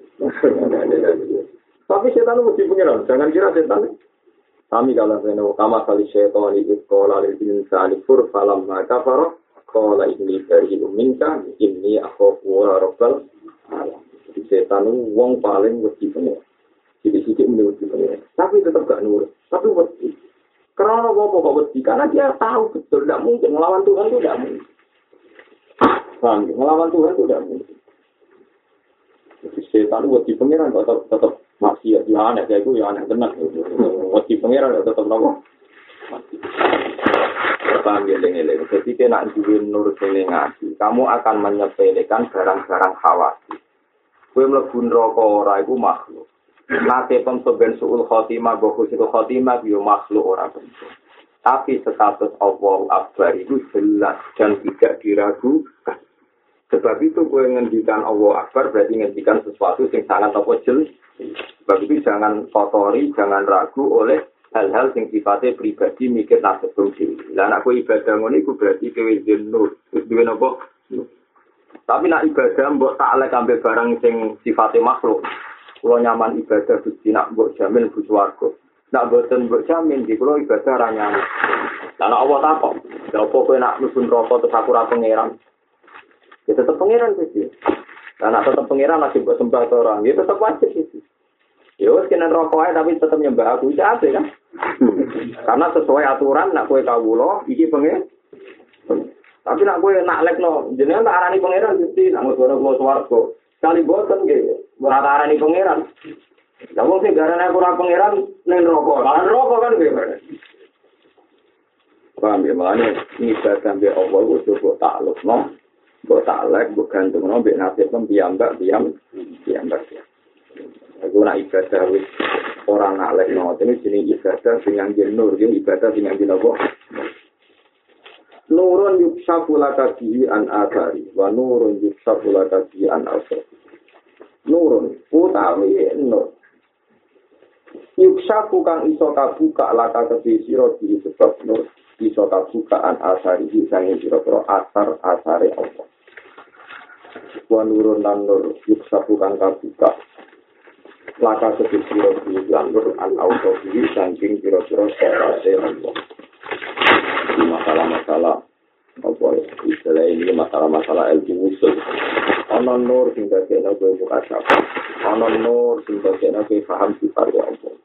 Tapi setan itu mesti pengiran. Jangan kira setan. Kami kalau saya kama kali setan itu sekolah di insani fur falam maka faroh sekolah ini dari minta ini aku wala robbal. Setan itu wong paling mesti pengiran. Jadi mesti pengiran. Tapi tetap gak nurut. Tapi mesti. Karena apa kok mesti? Karena dia tahu betul tidak mungkin melawan Tuhan itu tidak mungkin. Melawan Tuhan itu tidak mungkin. Jadi setan buat di pengiran tetap maksiat, Ya aneh kayak gue, ya aneh tenang. Mesti pengiran ya tetap nopo. Paham ya, lengeleng. Jadi kena jual nur sini ngaji. Kamu akan menyepelekan barang-barang khawatir. Gue mlebu neraka ora iku makhluk. Nate pemsoben suul khotimah, bohus itu khotimah, yo makhluk ora bentuk. Tapi status Allahu Akbar itu jelas dan tidak diragukan. Sebab itu gue ngendikan Allah Akbar berarti ngendikan sesuatu yang sangat apa jelas. Sebab itu jangan kotori, jangan ragu oleh hal-hal yang sifatnya pribadi mikir nasib diri. Lah aku ibadah ngono iku berarti kowe jenur, wis duwe napa? Tapi nak ibadah mbok taklek ambil barang sing sifatnya makhluk. Kulo nyaman ibadah Gusti nak mbok jamin bu swarga. Nak boten mbok jamin di kulo ibadah ra nyaman. Lah nek Allah takok, lha opo kowe nak mlebu neraka terus aku ra pangeran? Ya tetep pangeran sih. Lah nek tetep pangeran lagi mbok sembah orang, ya tetep wajib sih. Ya wis kena neraka ae tapi tetep nyembah aku iki ape kan? Karena sesuai aturan nak kowe kawula iki pangeran. Tapi nak kowe nak lekno jenengan tak arani pangeran Gusti, nak ngono kulo swarga. Kali boten nggih, ora tak arani pangeran. Lah wong sing garane aku ora pangeran ning neraka. Lah neraka kan nggih. Paham ya, makanya ibadah mbek Allah itu coba takluk, no? Mbok taklek, mbok gantungno mbek nasib piyambak. Aku nak ibadah wis orang naklek no, ini jenis ibadah sing ngangge nur, ibadah sing ngangge apa? Nurun yukshafu laka bihi an athari wa nurun yukshafu laka bihi an asar. Nurun utawi nur. Yukshafu kang iso kabuka laka kebi sira di sebab nur iso kabuka an athari sange sira-sira asare Allah. Wa nurun lan nur yukshafu kang kabuka laka kebi sira di nur an auto bihi saking sira-sira asare Allah. Masalah-masalah apa istilah ini masalah-masalah ilmu usul. Ana nur sing dadekno kowe buka sapa. Ana nur sing dadekno kowe paham sifat Allah.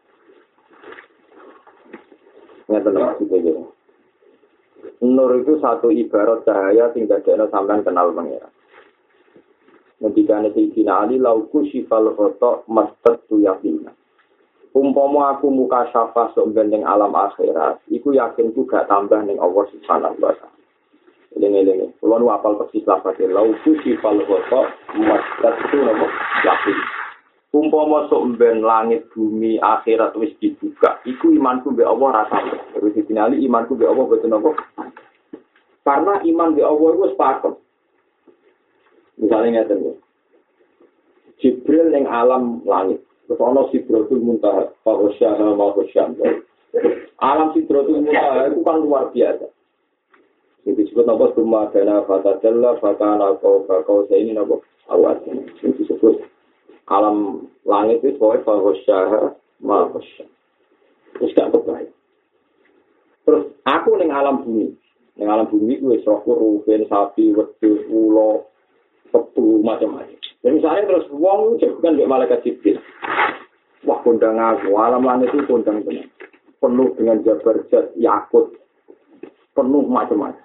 Ngeten maksudnya. Nur itu satu ibarat cahaya sing dadekno sampean kenal pangeran. Ketika Sayyidina Ali lauku sifal khoto mastatu yakin. Umpama aku muka syafah sok gendeng alam akhirat, iku yakin ku gak tambah ning Allah Subhanahu wa taala. Eling-eling, kula nu apal persis lafate lauku sifal khoto mastatu yakin. Umpama sok ben langit bumi akhirat wis dibuka, iku imanku mbek Allah ra tambah. Terus ditinali imanku mbek Allah boten apa. Karena iman mbek Allah wis pakem. Misalnya ngeten ya. Jibril ning alam langit. Terus ana Sidratul Muntaha, Fahosyaha Mahosyam. Alam Sidratul Muntaha itu kan luar biasa. Ini disebut apa? Summa dana fatadalla fakana kau ini apa? Awas. Ini disebut alam langit itu Fahosyaha Mahosyam. Terus gak kebayang. Terus aku ning alam bumi. Ning alam bumi ku wis roh ruhen sapi, wedhus, ula, petu macam-macam. Dan misalnya terus wong jagungan mbek malaikat Jibril. Wah kondang aku, alam langit itu kondang benar. Penuh dengan jabar-jat, yakut. Penuh macam-macam.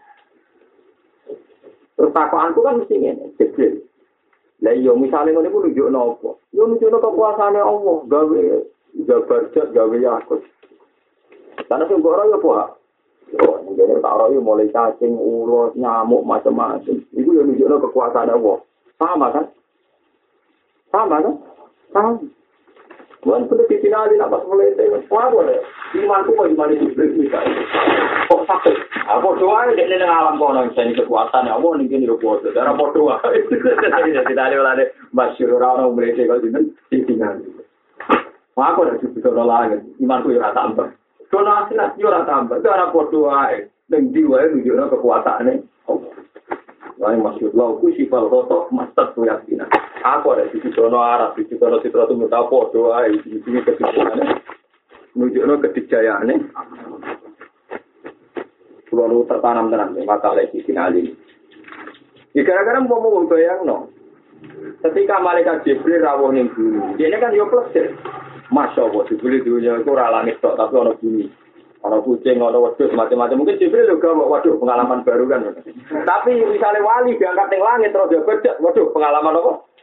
Terus takoanku kan mesti ngene, Jibril. Lah iya misalnya ngene ku nunjukno apa? Yo nunjukno kekuasaane Allah, gawe jabar-jat, gawe yakut. Karena sing mbok ora yo apa? Yo ngene tak ora yo mulai cacing, ulos, nyamuk macam-macam. Iku yo nunjukno kekuasaan Allah. Sama kan? Sama kan? Sama. Bukan perlu ditinali nak pas mulai itu. Wah boleh. Imanku mau gimana Jibril misalnya. Kok sakit? Apa doa ini dengan alam kono ini kekuatan ya. Allah ini rupa. Darah doa. Tidak ada oleh masyhur orang mulai itu kalau ditinali. Wah aku dah cukup doa lagi. Imanku ya tambah. Doa asilat ya tambah. Darah doa. Dan jiwa itu juga kekuatannya. Wah masyhur lauku sifal kotor master tu yakin. Aku ada di Sidono Arab, di Sidono Citra Tumut apa doa di sini kebijakannya, menunjukkan kedijayaannya. Pulau tertanam tenang, mata lagi finali. Gara-gara mau bayang no. Ketika malaikat Jibril rawuh ning bumi, dia kan yo plesir. Masya Allah, Jibril dunia itu langit tok, tapi ono bumi. Ono kucing, ono wedhus, macam-macam. Mungkin Jibril juga, waduh, pengalaman baru kan. Tapi misalnya wali diangkat ning langit, terus dia kerja, waduh, pengalaman apa?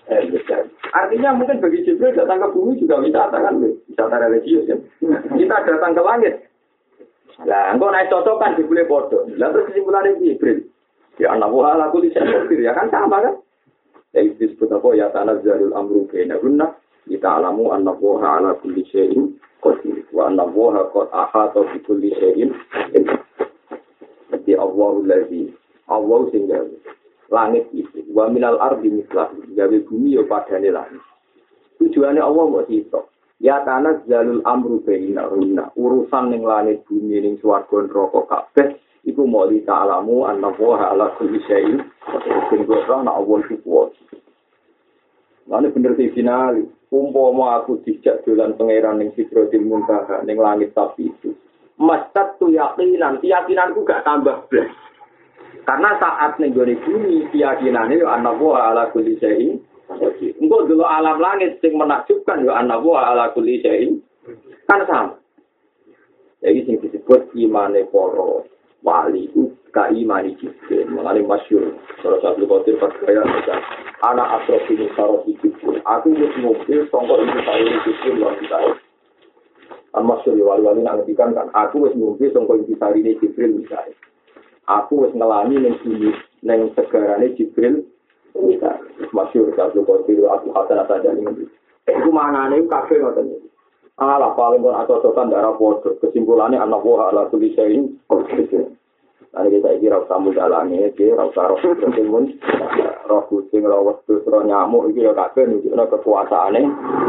Artinya mungkin bagi Jibril datang ke bumi juga wisata kan, wisata religius kan. Kita datang ke langit. Lah, engko naik cocokan Jibril bodoh. Lah terus kesimpulannya Jibril. Ya Allah wala kulli syai'in ya kan sama kan. Ya disebut apa ya tanazzalul amru bainahunna kita alamu anna Allaha ala kulli syai'in qadir wa anna Allaha qad ahata bi kulli syai'in. Jadi Allahul ladzi Allah sing langit itu wa minal ardi mislah gawe bumi yo padane langit. Tujuane Allah kok sitok. Ya tanazzalul amru bainahunna urusan ning langit bumi ning swarga neraka kabeh iku mau ta'alamu anna Allaha ala kulli syai'in sing ora ana Allah iku. Mane bener sing final, umpama aku dijak dolan pangeran ning Sidratil Muntaha ning langit tapi itu. Mastat tu keyakinanku gak tambah blas. Karena saat ning gone bumi keyakinane yo anna Allaha ala kulli syai'in. Engko dulu alam langit sing menakjubkan yo anna Allaha ala kulli syai'in. Kan sama. Jadi sing disebut imane para wali itu kaimani Jibril, mengalami masyhur. Kalau satu kotir percaya anak asrof ini sarot Jibril. Aku wis mobil songkok itu saya Jibril luar biasa. Masyhur wali-wali nangetikan kan, aku wis mobil songkok itu saya Jibril misalnya. Aku wis ngelani ning sini, ning segarane Jibril. Masyhur satu kotir aku hasan saja ini. Iku manane kafe ngoten iki. Alah paling kon acocokan darah podo. Kesimpulannya anak buah ala kulli syai'in qadir. Nah, kita kira kamu dalane iki ora usah roh kucing, roh kucing roh wedhus roh nyamuk iki ya kabeh nunjukno kekuasaane.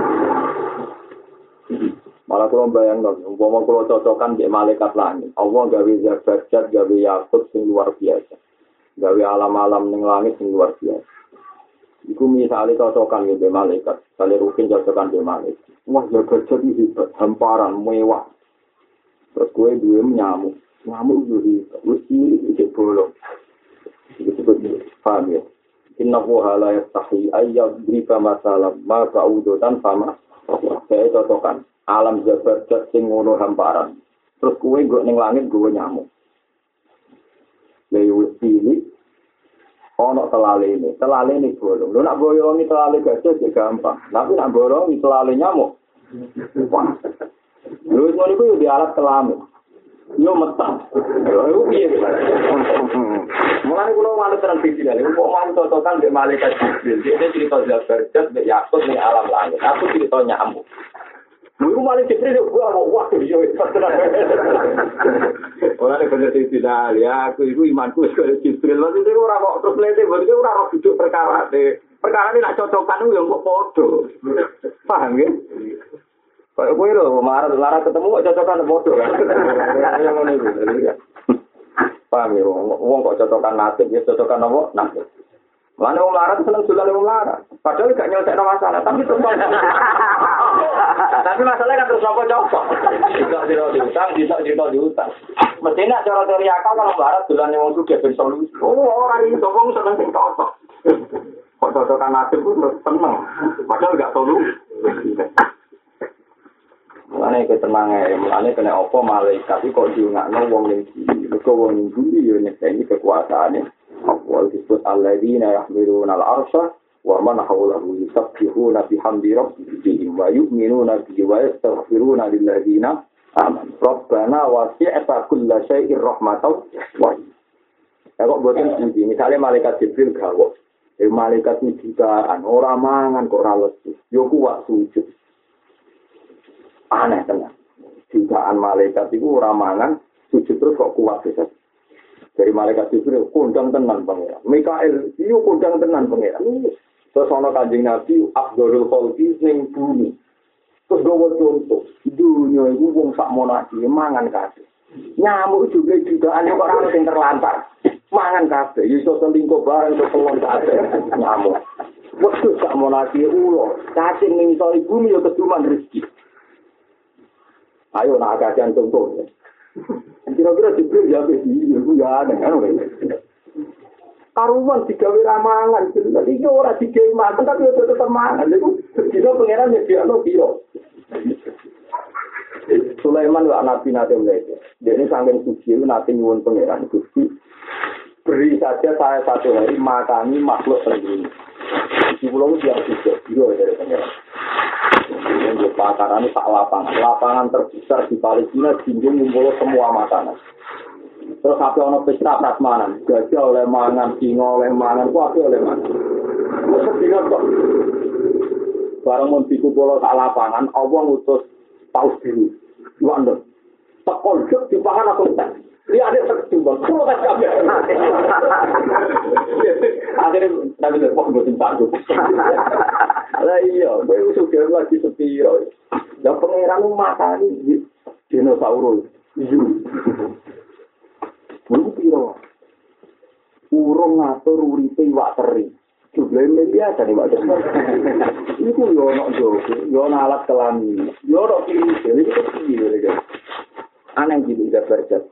Malah kula bayangno umpama kula cocokan mbek malaikat langit. Allah gawe zat gawe yakut sing luar biasa. Gawe alam-alam ning langit sing luar biasa. Iku misalnya cocokan mbek malaikat, kali rukin cocokan mbek malaikat. Wah, zat iki hamparan mewah. Terus gue duwe nyamuk. Nyamuk itu wis bolong. Itu paham ya. Inna huwa la yastahi ayyadriba masalam ma ka'udutan sama. Saya cocokan alam jabat sing ngono hamparan. Terus kowe nggo ning langit nggo nyamuk. Lewat ini ono telale bolong. Lho nak boyongi telale gajah ya gampang. Tapi nak boyongi telale nyamuk. Wah. Lho ngono iku yo di alat kelamin. Yo metang. Yo piye. Mulane kula manut tenan pikiran. Kok mantotokan mbek malaikat Jibril. Dia cerita Zabarjat mbek Yakut ning alam langit. Aku cerita nyamuk. Lho malah Jibril gua wah yo tenan. Ora kene tidak ya aku iku imanku wis kaya Jibril. Maksudnya ora kok terus lete berarti ora kok duduk perkara nak cocokan yo kok padha. Paham ya? Kayak kowe lho, marah ketemu kok cocokan bodoh kan. Yang ngono iku. Paham ya, wong kok cocokan nasib, ya cocokan apa? Nasib. Lan wong marah seneng dolan wong marah. Padahal gak nyelesekno masalah, tapi terus. Tapi masalahnya kan terus apa cocok. Tidak diutang. Mestinya cara teori akal kalau marah dolan wong sugih ben solusi. Oh, ora iso wong seneng sing cocok. Kok cocokan nasib ku seneng. Padahal gak solusi. Mulane ketenange, mulane kena apa malaikat iki kok diungakno wong ning iki. Mergo wong ning iki yo nyekeni kekuasaane. Apa disebut alladzina yahmiluna al-arsha wa man hawlahu yusabbihuna bihamdi rabbihim wa yu'minuna bihi wa yastaghfiruna lilladzina amanu. Rabbana wasi'ta kulla syai'in rahmatan wa kok boten siji. Misale malaikat Jibril gawok. Malaikat iki dikaan ora mangan kok ora lesu. Yo kuwat sujud. Aneh tenan. Jutaan malaikat itu ramangan sujud terus kok kuat bisa. Dari malaikat itu kondang tenan pangeran. Mikael itu kondang tenan pangeran. Terus ana Kanjeng Nabi Abdul Khalqi ning bumi. Terus gowo contoh, dunia itu wong sak monaki mangan kabeh. Nyamuk juga jutaan kok ora sing terlantar. Mangan kabeh, iso selingkuh bareng iso pelon kabeh nyamuk. Wes sak monaki ulo, cacing ning sori bumi yo keduman rezeki. Ayo nak kajian contoh. Kira-kira Jibril ya begini, itu ya ada kan? Karuan digawe ramangan, jadi orang digawe makan tapi tetap mangan. Itu kita pengeran ya dia lo biro. Sulaiman lah nabi nanti mereka. Dia ini sangat suci, nanti nyuwun pengeran Gusti. Beri saja saya satu hari makani makhluk sendiri. sisi pulau itu yang juga dari pengiran. Yang pakaran tak lapangan terbesar di Palestina jinjung ngumpul semua makanan. Terus apa ono pesta prasmanan, gajah oleh mangan, singa oleh mangan, kuwi oleh mangan. Sedina kok. Barang mun dikumpul sak lapangan, Allah ngutus paus biru. Luwandeng. Tekol juk dipangan aku tak. Lihat ada terkembang, kalau tak kabeh. Akhirnya nabi kok mboten sanggup. Lah iya, kowe sudah lagi sepi. Lah pangeran makani dinosaurus. Iya. Mulu piro? Urung ngatur uripe iwak teri. Jumlahe biasa nih, Pak. Iku yo ono jogo, yo ono alat kelamin. Yo ono iki iki. Aneh gitu udah berjat.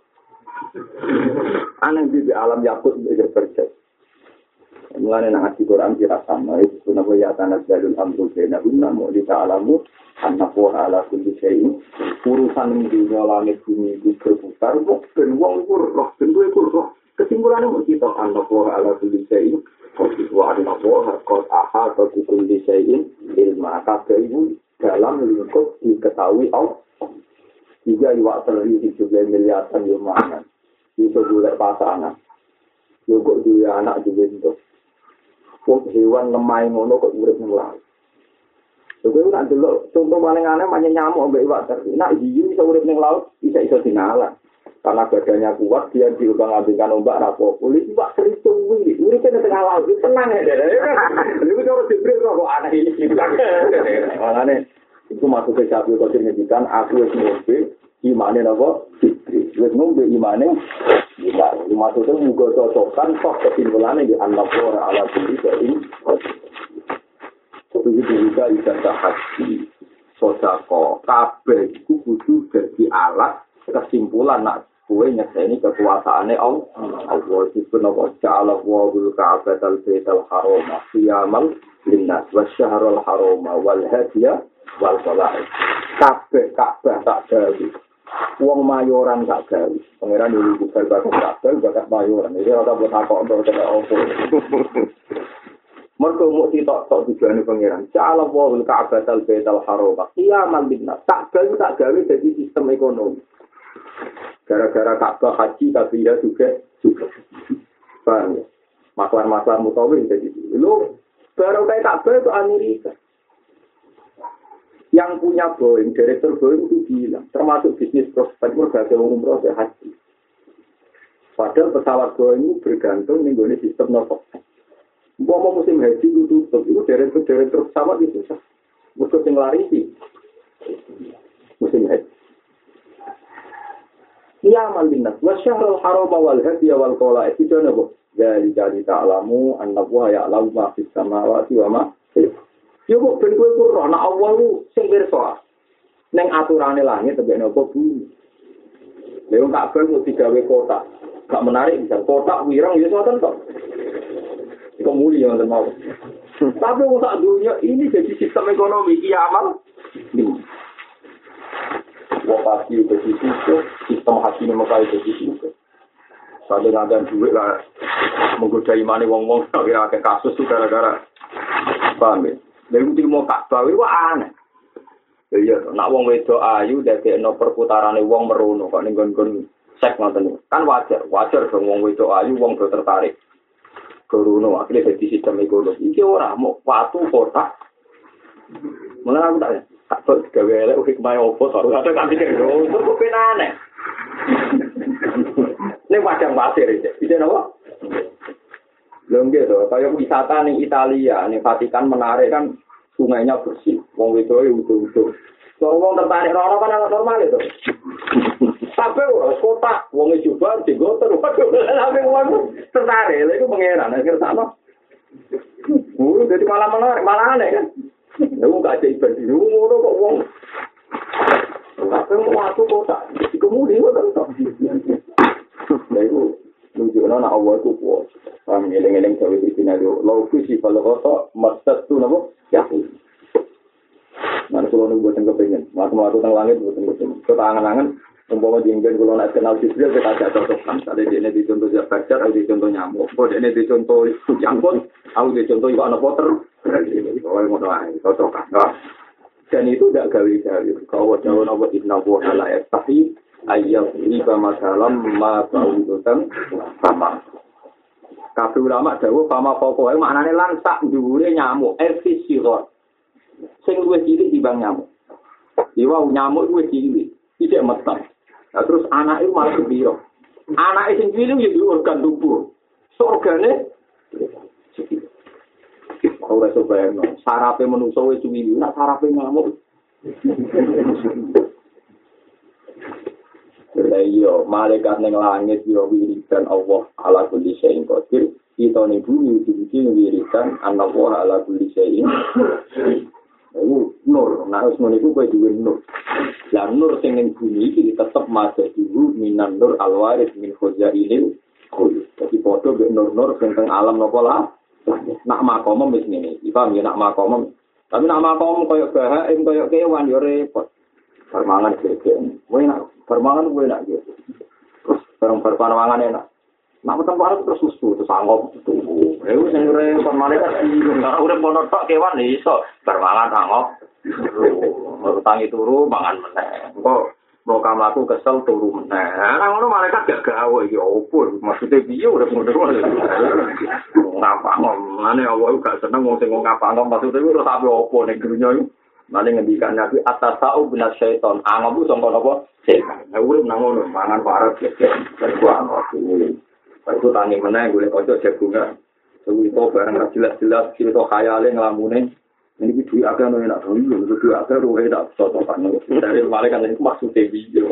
Aneh di alam yakut udah berjat. Mulane nang ati Quran kira sama itu napa ya tanah jalul amru baina guna mau dita'alamu annahu ala kulli syai'in urusan dunia langit bumi itu berputar kok ben wong roh ben duwe roh kesimpulane mung kita annahu ala kulli syai'in wa annahu qad ahata bi kulli syai'in ilma kabeh dalam lingkup diketahui Allah. Tiga iwak teri 17 miliaran yo mangan. Iso golek pasangan. Yo kok duwe anak duwe entuk. Kok hewan lemah ngono kok urip ning laut. Lha kowe nak delok contoh paling aneh manye nyamuk mbek iwak teri. Nak hiu iso urip ning laut, iso dinalar. Karena badannya kuat, dia diubang-ambingkan ombak rapo. Kulit iwak teri suwi, uripe ning tengah laut, tenang ya. Lha kok dibrik kok aneh iki. Malane itu masuk ke Syafi'i Qadir ngedikan aku wis ngombe imane napa fitri wis ngombe imane ya maksudnya muga cocokan kok kesimpulane di an-nafur ala kulli syai'in begitu juga ibadah haji sodako kabeh iku kudu dadi alat kesimpulan nak kowe nyekseni kekuasaane Allah disebut napa ja'ala wa'ul ka'batal baital haram qiyamal linnas wasyahral haram wal hadiya wal qalai kabeh Ka'bah tak gawe wong mayoran tak gawe pangeran dulu bukan bakat mayoran iki ora tak takok untuk opo mergo muk tok tujuane pangeran ja'ala wa'ul ka'batal baital haram qiyamal linnas tak gawe dadi sistem ekonomi gara-gara Ka'bah haji tapi ya juga paham ya maklar-maklar mutawin jadi lu baru kayak Ka'bah itu Amerika yang punya Boeing, direktur Boeing itu bilang, termasuk bisnis prospek berbagai umroh dan haji. Padahal pesawat Boeing itu bergantung dengan sistem no-cost. Mau musim haji itu tutup, itu direktur pesawat itu susah. Mesti ngelari sih. Musim haji. Ya malinnas, wasyahrul haram wal hadiya wal qala itu jono bu. Dari ta'lamu annahu ya'lamu ma fis samawati wa ma fil yo kok ben kowe ora ana Allah ku sing pirsa. Ning aturane langit tebek napa bumi. Lha wong kabeh kok digawe kotak. Gak menarik bisa kotak wirang ya ngoten kok. Iku muli ya ngoten mau. Tapi wong sak dunia ini jadi sistem ekonomi kiamat. Wong pasti jadi sistem haji memakai jadi sistem. Sadar ada duit lah menggoda imane wong-wong kira akeh kasus itu gara-gara paham ya. Lha iki mau Ka'bah kuwi aneh. Iya, nak wong wedok ayu dadekno perputarane wong merono kok ning nggon sek ngoten. Kan wajar dong wong wedok ayu wong do tertarik. Gorono akhirnya dadi sistem ekonomi. Iki ora mau watu kotak. Mulane aku tak gawe elek hikmah opo to. Ada kan pikir lho, kok penane. Ning padang pasir iki. Bisa napa? Lho nggih to, kaya wisata ning Italia, ning Vatikan menarik kan sungainya bersih, wong wedoke utuh-utuh. Wong tertarik rono kan normal itu. Tapi ora kota, wong coba digoter, waduh, sampe wong tertarik, lha iku pangeran akhir sama. Jadi malah menarik, malah aneh kan. Lha wong gak ibadah ngono kok wong. Tapi waktu kota, kemudian kan. Lha iku nunjukno nek Allah itu kuat. Paham ngeleng-eleng gawe skenario. Lalu visi kalau kota maksud tu napa? Ya. Nah, kalau nunggu buatan kepengen, melakukan tentang langit buatan kepengen. Kita angan-angan, umpama jengben kalau nak kenal Jibril kita ajak cocokkan. Tadi ini dicontoh Jabar, atau dicontoh nyamuk. Kode ini dicontoh jangkut, atau dicontoh iwan poter. Kalau mau doa, cocok kan? Dan itu tidak gawe-gawe. Kalau jauh nama inna wa ala yastahi ayyam riba masalam ma ba'udutan sama. Kabeh ulama dawuh pama pokoke maknane lan sak dhuwure nyamuk efisirot. Sing luwih cilik dibanding nyamuk. Iwa nyamuk luwih cilik, tidak metan. Nah, terus anak itu malah kebiro. Anak itu cilik ya di organ tubuh. Organe ora iso bayangno. Sarape manungsa wis cilik, nek sarape nyamuk. Iya, malaikat ning langit yo wiridan Allah ala kulli syai'in qadir. Kita ning bumi iki wiridan Allah ala kulli syai'in. Nur, nah wis ngono iku kowe duwe nur. Lah nur sing ning bumi iki tetep masih dulu minan nur alwaris min khazailil qul. Dadi padha mek nur-nur sing teng alam napa lah. Nak makom wis ngene. Paham ya nak makom. Tapi nak makom koyo bahaim koyo kewan yo repot. Permangan gegek. Kowe nak permangan kowe nak gitu. Terus barang permangan enak. Nak tempat terus susu terus anggap tubuh. Wis sing repot malaikat iki ora ono tok kewan iso permangan anggap. Tangi turu mangan meneh. Engko mau kamlaku kesel turu meneh. Nah ngono malaikat gak gawe iki opo? Maksude piye urip ngono. Ngapa ngomane Allah gak seneng wong sing ngapa-ngapa maksude ora sampe opo ning dunya iki. Mane ngendikan Nabi atasau binas syaiton. Angabu sangka napa? Setan. Urip nang ngono mangan parah gegek. Berkuah waktu. Baru tangi meneh golek kanca jagungan. Suwi to barang jelas-jelas cerita khayale nglamune. Ini duit akeh ono enak dulu, duit akeh ruwe tak cocokan. Dari malaikat itu maksudnya video.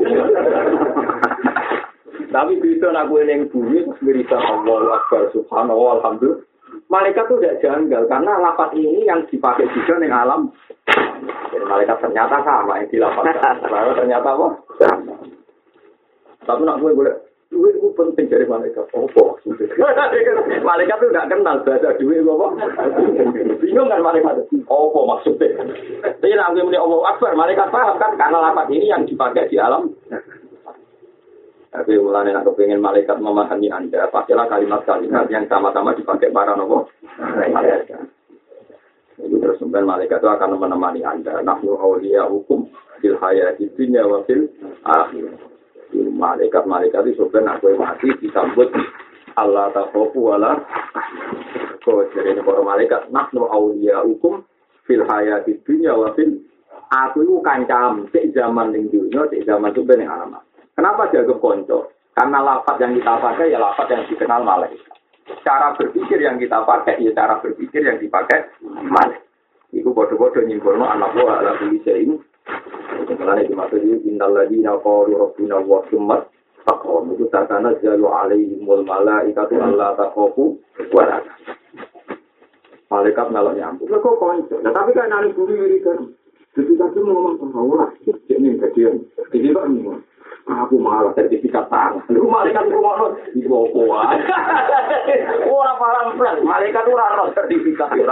Tapi bisa nak gue ning bumi terus berita Allah Akbar subhanallah alhamdulillah. Malaikat itu tidak janggal karena lafaz ini yang dipakai juga ning alam. Jadi malaikat ternyata sama yang dilafazkan. Ternyata apa? Sama. Tapi nak gue boleh duit itu penting dari malaikat. Apa maksudnya? Malaikat itu tidak kenal bahasa duit apa. Bingung kan malaikat? Apa maksudnya? Tapi nak gue muni Allah Akbar, malaikat paham kan karena lafaz ini yang dipakai di alam. Tapi mulanya nak kepingin malaikat memahami Anda, pakailah kalimat-kalimat yang sama-sama dipakai para nopo. Malaikat. Itu terus kemudian malaikat itu akan menemani Anda. Nahnu awliya hukum fil hayati dunya wa fil akhirah. Malaikat-malaikat itu sebenarnya aku mati disambut Allah takhofu wala kok jadi para malaikat nahnu auliya hukum fil hayati dunya wa fil aku itu kancam cek zaman ning dunya cek zaman sebenarnya alamat. Kenapa dianggap konco? Karena lafaz yang kita pakai ya lafaz yang dikenal malaikat. Cara berpikir yang kita pakai ya cara berpikir yang dipakai malaikat. Iku bodoh-bodoh nyimpulno anak buah ala kulisi ini. Sebenarnya dimaksud ini innal ladzina qalu rabbuna wa tsumma taqamu itu tatana jalu alaihimul malaikatu alla taqafu wa la malaikat melok nyambut kok konco tapi kan nang bumi wiridan jadi kan ngomong ora jeneng kadian iki kok ngomong aku malah sertifikat tangan lu malaikat ngono iku opo wae ora paham plan malaikat ora ono sertifikat ora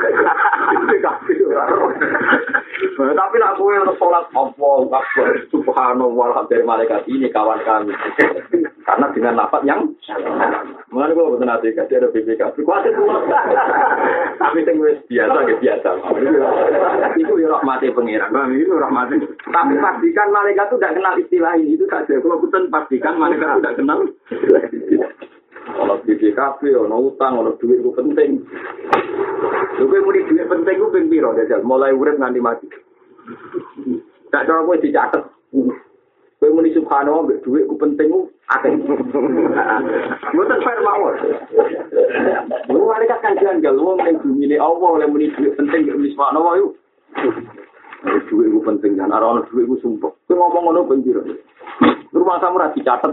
tapi nak kowe salat apa akbar subhanallah dari malaikat ini kawan kami karena dengan lafaz yang mulane kok boten ate kasih ada BPK kuwi tapi sing wis biasa ya biasa itu ya rahmate pangeran itu rahmate tapi pastikan malaikat itu tidak kenal istilah ini itu saja kalau boten pastikan malaikat itu tidak kenal kalau BPKB ono utang ono duit ku penting lho kowe muni duit penting ku ping pira jajal mulai urip nganti mati tak cara kowe dicatet kowe muni subhanallah duit ku penting ku akeh mboten fair mawon lho malaikat kan janggal wong ning bumi Allah oleh muni duit penting ku subhanallah yo duit ku penting kan ora ono duit ku sumpah kowe ngomong ngono ping pira rumah kamu ra dicatet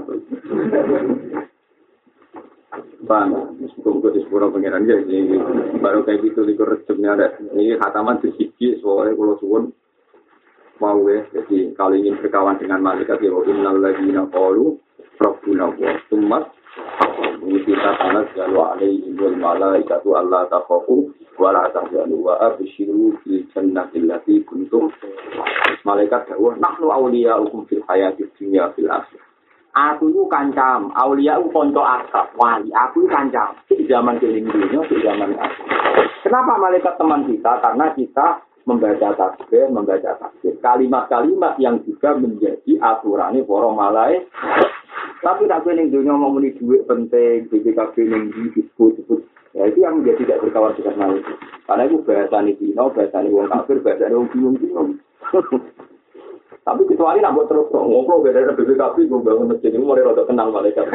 Bang, semoga disepuro pengiran ya, baru kayak gitu likur recepnya ada. Ini khataman sedikit soalnya kalau suwun mau ya, jadi kalau ingin berkawan dengan malaikat ya, innal ladzina qalu rabbuna wa tsumma kita tanah jalu alaihim wal malaikatu alla takhafu wa la tahzanu wa abshiru bil jannati allati kuntum. Malaikat dawuh nahnu awliya'ukum fil hayatid dunya fil akhirah. Aku itu kancam, aulia itu konco akrab, wali. Aku itu kancam, di zaman keling dunia, di zaman akhir. Kenapa malaikat teman kita? Karena kita membaca tasbih, kalimat-kalimat yang juga menjadi aturannya para malaikat. Tapi tak pengen dunia mau meni duit penting, BPKB yang disebut-sebut. Ya itu yang menjadi tidak berkawan dengan malaikat. Karena itu bahasa Cina, bahasa wong kafir, bahasa wong bingung-bingung. Tapi kecuali nak buat terus ngobrol beda dari BPKB, gue bangun masjid ini mulai rada kenal malaikat.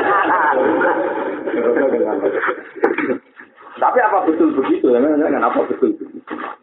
Tapi apa betul begitu? Apa betul begitu?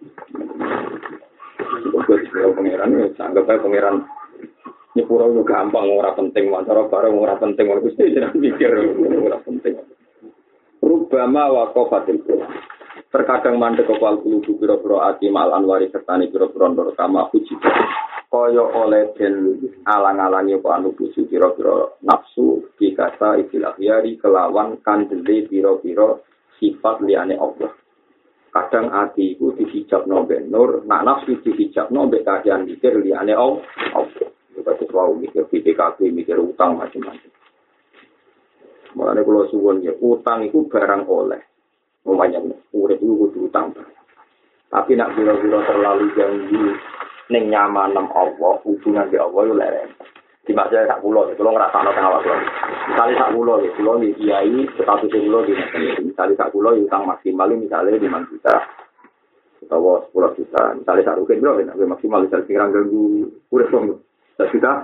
Pengiran ya, anggap aja pengiran nyepuro itu gampang, orang penting, wawancara bareng orang penting, orang pasti jangan mikir orang penting. Rubama wakofatil Quran. Terkadang mandek kepal kulubu biro-biro ati mal anwari sertani biro-biro nur kama puji. Kaya oleh den alang-alangi apa anu puji biro-biro nafsu dikata istilah yari kelawan kandele biro-biro sifat liyane Allah. Kadang ati iku dihijabno mbek nur, nak nafsu dihijabno mbek kajian mikir liyane Allah. Bagus wau mikir PKB, mikir utang macam-macam. Mulane kula suwun ya, utang iku barang oleh. Umpamanya urip iku kudu utang. Tapi nak biro-biro terlalu janji ning nyaman Allah, hubungan be Allah yo lereng. Dimaksud sak kula ngrasakno teng awak kula. Misale sak kula iki kiai status kula di misale sak kula utang maksimal misale 5 juta. Utawa 10 juta. Misale sak rugen bro nek maksimal misale sing ganggu urip wong. Sudah?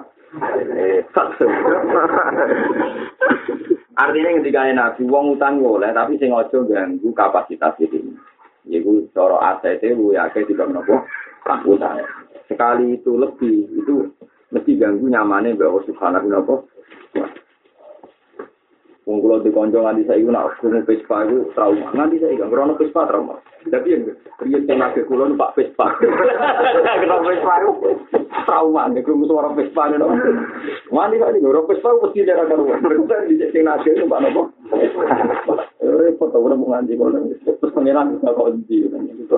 Artinya ketika nabi wong utang oleh tapi sing aja ganggu kapasitas ini. Yaiku cara aset itu ya akeh tidak menapa utang. Sekali itu lebih itu mesti ganggu nyamane mbak Allah Subhanahu wa taala. Wong kula dikonco nganti saiki nak krungu Vespa iku trauma. Nganti saiki gak krono Vespa trauma. Tapi yen riyen tenaga kula numpak Vespa. Kenapa Vespa iku trauma nek krungu suara Vespa nek. Nganti saiki ngoro Vespa mesti darah karuan. Berarti di tenaga numpak napa? Repot ta ora nganti kono. Terus pangeran kok ndi.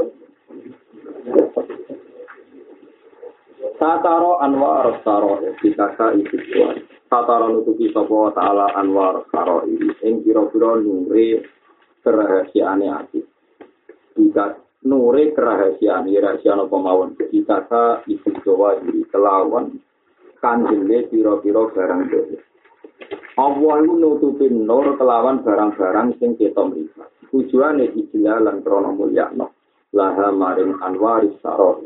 Sataro anwar saro dikata itu kuat. Sataro nutupi sapa taala anwar saro ini. Ing pira-pira nure kerahasiaane ati. Jika nure kerahasiaan rahasia apa mawon. Dikata itu Jawa iki kelawan kanjenge pira-pira barang dhewe. Allah iku nutupi nur kelawan barang-barang sing ketok mripat. Tujuane ijlal lan krana mulyakno. Laha maring anwaris saro.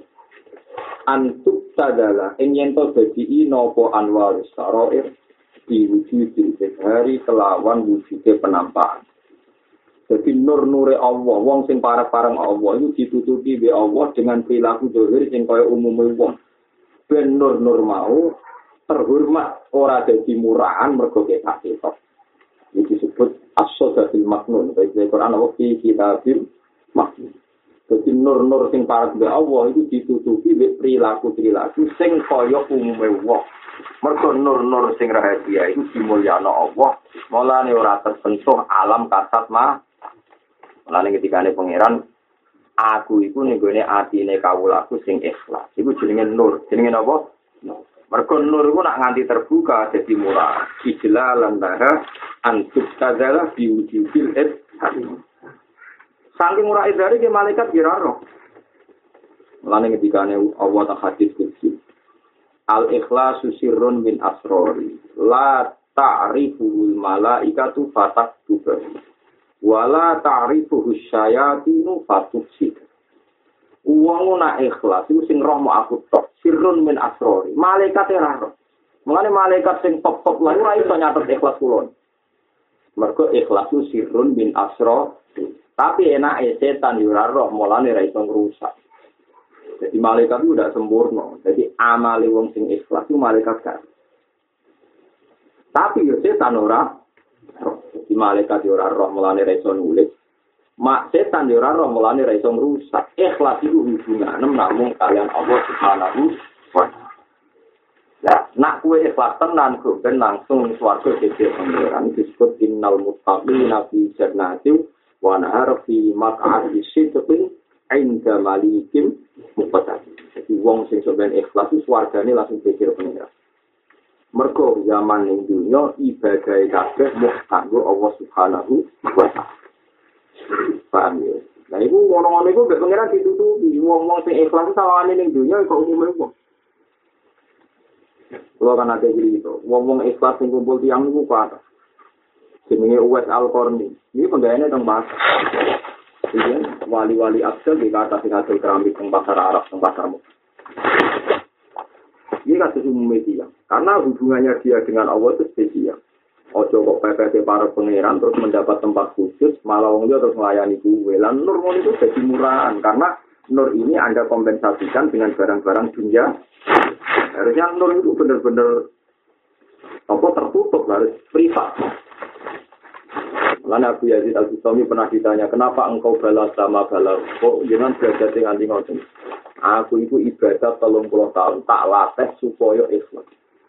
Antuk tadala ing to dadi napa anwarus sarair diwujudi hari kelawan wujude penampakan. Jadi nur-nure Allah, wong sing pareng-pareng Allah itu ditutupi be Allah dengan perilaku zahir sing kaya umume wong. Ben nur-nur mau terhormat ora dadi murahan mergo ketok. Iki disebut as-sadatul maknun. Baik Quran Allah fi kitabil maknun. Jadi nur-nur sing parek be Allah itu ditutupi be perilaku-perilaku sing kaya umume wong. Mergo nur-nur sing rahasia itu dimulyakno Allah, mulane ora tersentuh alam kasat mah. Mulane ketikane pangeran, aku iku ning gone atine kawulaku sing ikhlas. Iku jenenge nur. Jenenge apa? Mergo nur iku nak nganti terbuka dadi murah. Ijlalan laha antuk kadzala biwujudil hati. Saking murah idare ke malaikat kira roh. Mulane ketikane Allah ta hadis kursi. Al-ikhlasu sirrun min asrori. La ta'rifuhul malaikatu fataktuba. Wa la ta'rifuhus syayatinu fatufsid. Wong nak ikhlas iku sing roh mau aku tok. Sirrun min asrori. Malaikat ora roh. Mulane malaikat sing top-top lha ora iso nyatet ikhlas kulon. Mergo ikhlasu sirrun min asrori. Tapi enake setan yo ora roh, mulane ra iso ngrusak. Jadi malaikat itu udah sempurna. Jadi amali wong sing ikhlas itu malaikat kan. Tapi yo setan ora roh. Jadi malaikat yo ora roh mulane ra iso nulis. Mak setan yo ora roh mulane ra iso ngrusak. Ikhlas itu hubungan namung kalian Allah Subhanahu wa taala. Lah, nak kuwe ikhlas tenan kok ben langsung swarga dhewe pangeran disebut innal muttaqina fi jannatin wa nahar fi maq'adi sidqin 'inda malikin muqtadir. Jadi wong sing sampeyan ikhlas itu swargane langsung pikir pengira. Mergo zaman ning dunya ibadah kabeh mung kanggo Allah Subhanahu wa taala. Paham ya? Nah iku ngono-ngono iku mek pengiran ditutupi wong-wong sing ikhlas sawane ning dunya kok umume wong. Kulo kan ate gitu. Wong-wong ikhlas sing kumpul tiyang niku kuat. Jenenge Uwais Al-Qarni. Iki penggaweane teng pasar. Iki wali-wali abdal di kata sing hasil keramik teng pasar Arab teng pasar. Ini kasus umum media. Karena hubungannya dia dengan Allah itu spesial. Ojo kok PPT para pangeran terus mendapat tempat khusus, malah wong dia terus melayani gue. Lan nur itu jadi murahan karena nur ini Anda kompensasikan dengan barang-barang dunia. Harusnya nur itu benar-benar tertutup, harus privat. Lalu Abu Yazid Al-Bustami pernah ditanya, kenapa engkau balas sama balas? Kok jangan belajar dengan ngoten? Aku itu ibadah 30 tahun tak latih supaya ikhlas.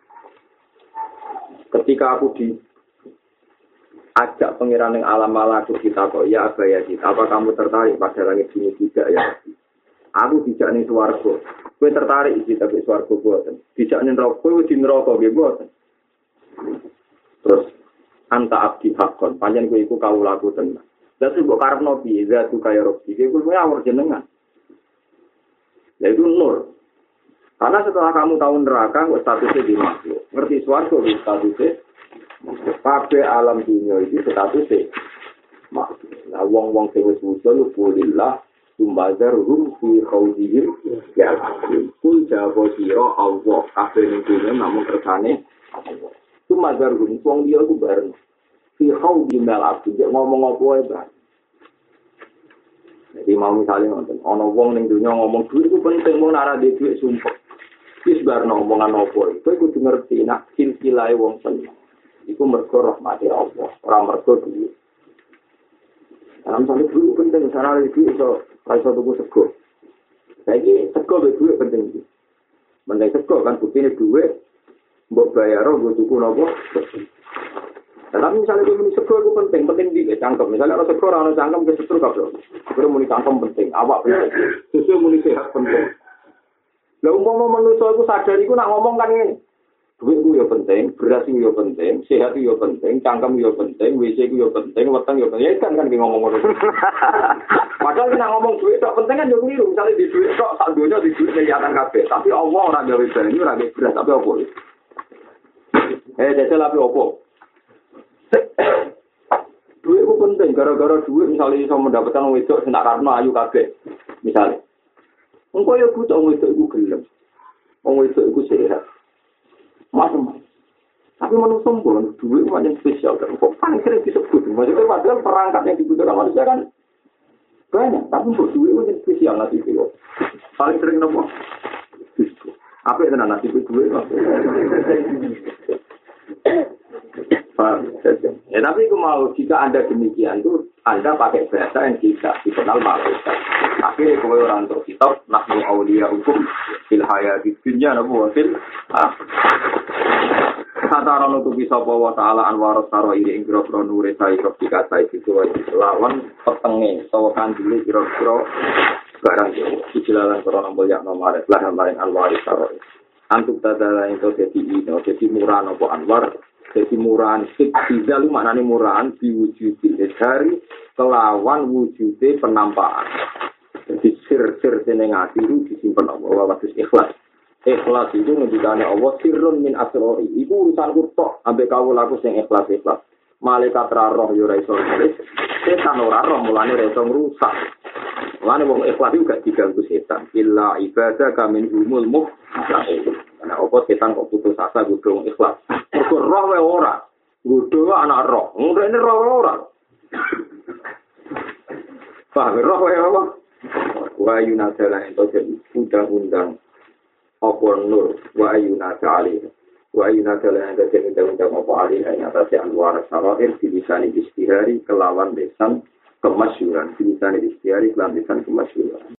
Ketika aku diajak pengiran yang alam malaku kita kok ya Abu Yazid, apa kamu tertarik pada langit ini tidak ya? Aku dijak ning swarga. Kowe tertarik iki tapi swarga boten. Dijak ning neraka kowe di neraka nggih boten. Terus anta abdi hakon, panjen kowe iku kawulaku tenan. Lah sing mbok karepno piye? Zatu kaya robi. Kowe awur jenengan. Nah itu nur. Karena setelah kamu tahu neraka, statusnya di makhluk. Ngerti swarga di statusnya. Kabeh alam dunia itu statusnya makhluk. Nah wong-wong sing wis wusul kulillah tumbazarhum fi khawdihim ya kul jawa sira Allah kabeh ning dunia namung kersane Allah. Tumbazarhum wong dia ku bareng. Fi khawdihim al-abd ngomong apa wae bareng. Jadi mau misalnya nonton, ono wong ning dunia ngomong duit itu penting, mau nara di duit sumpah. Wis bar omongan apa itu, kudu ngerti nak silsilahe wong seneng. Iku mergo rahmati Allah, ora mergo duit. Dalam misalnya duit penting, sana ada duit iso tuku sego. Saiki sego be duit penting. Mending sego kan buktine duit, mbok bayar mbok tuku napa? Tapi misalnya dia muni sego itu penting di cangkem. Misalnya orang sego orang cangkem ke setru kabeh. Kalau muni cangkem penting, awak penting. Sesuai muni sehat penting. Lah umpama manusia itu sadar iku nak ngomong kan ngene. Duit ku yo penting, beras ku yo penting, sehat ku yo penting, cangkem yo penting, WC ku yo penting, weteng yo penting. Ya kan ngomong ngono. Padahal nak ngomong duit tok penting kan yo keliru. Misalnya di duit tok sak donya di duit kelihatan kabeh. Tapi Allah ora gawe banyu, ora gawe beras, tapi opo? Jajal tapi opo? Duit itu penting, gara-gara duit misalnya bisa mendapatkan orang wedok sing tak karena ayu kabeh. Misalnya. Engko ya butuh orang wedok iku gelem. Orang wedok iku sehat. Macam. Tapi manusia pun duit macam spesial kan. Kok paling sering disebut. Maksudnya padahal perangkat yang dibutuhkan manusia kan banyak. Tapi untuk duit macam spesial nanti itu. Paling sering nopo. Apa itu nanti duit? Ya tapi aku mau jika Anda demikian tuh Anda pakai bahasa yang tidak dikenal malaikat. Akhirnya kalau orang untuk kitab nahnu auliya hukum fil hayati dunya nabu fil Sataran untuk bisa bawa ta'ala anwaros taro iri ingkro-kro nure sa'i kropika sa'i lawan petenge tawakan dulu kira-kira barang itu dijelaskan korona boleh nomaret lah maring anwaris taro antuk tadala itu jadi murah nopo anwar. Jadi murahan siktiza lu maknanya murahan diwujudi dari kelawan wujudnya penampakan. Jadi sir-sir seneng hati itu disimpan Allah watus ikhlas. Ikhlas itu menjadikan Allah sirrun min asrori. Itu urusan kurtok sampai kau laku sing ikhlas. Malaikat roh yo ra iso nulis. Setan ora roh mulane ra iso ngrusak. Mulane wong ikhlas juga diganggu setan. Illa ibadah kamin umul mukhlasin. Karena apa setan kok putus asa gudung ikhlas. Mergo roh wae ora. Gudung anak roh. Ngene roh ora. Paham roh wae apa? Wa yunazala itu jadi undang-undang apa nur wa yunazala alih. Wa yunazala itu jadi undang-undang apa alih yang atas anwar sarair di lisan istihari kelawan lisan kemasyhuran. Di lisan istihari kelawan lisan kemasyhuran.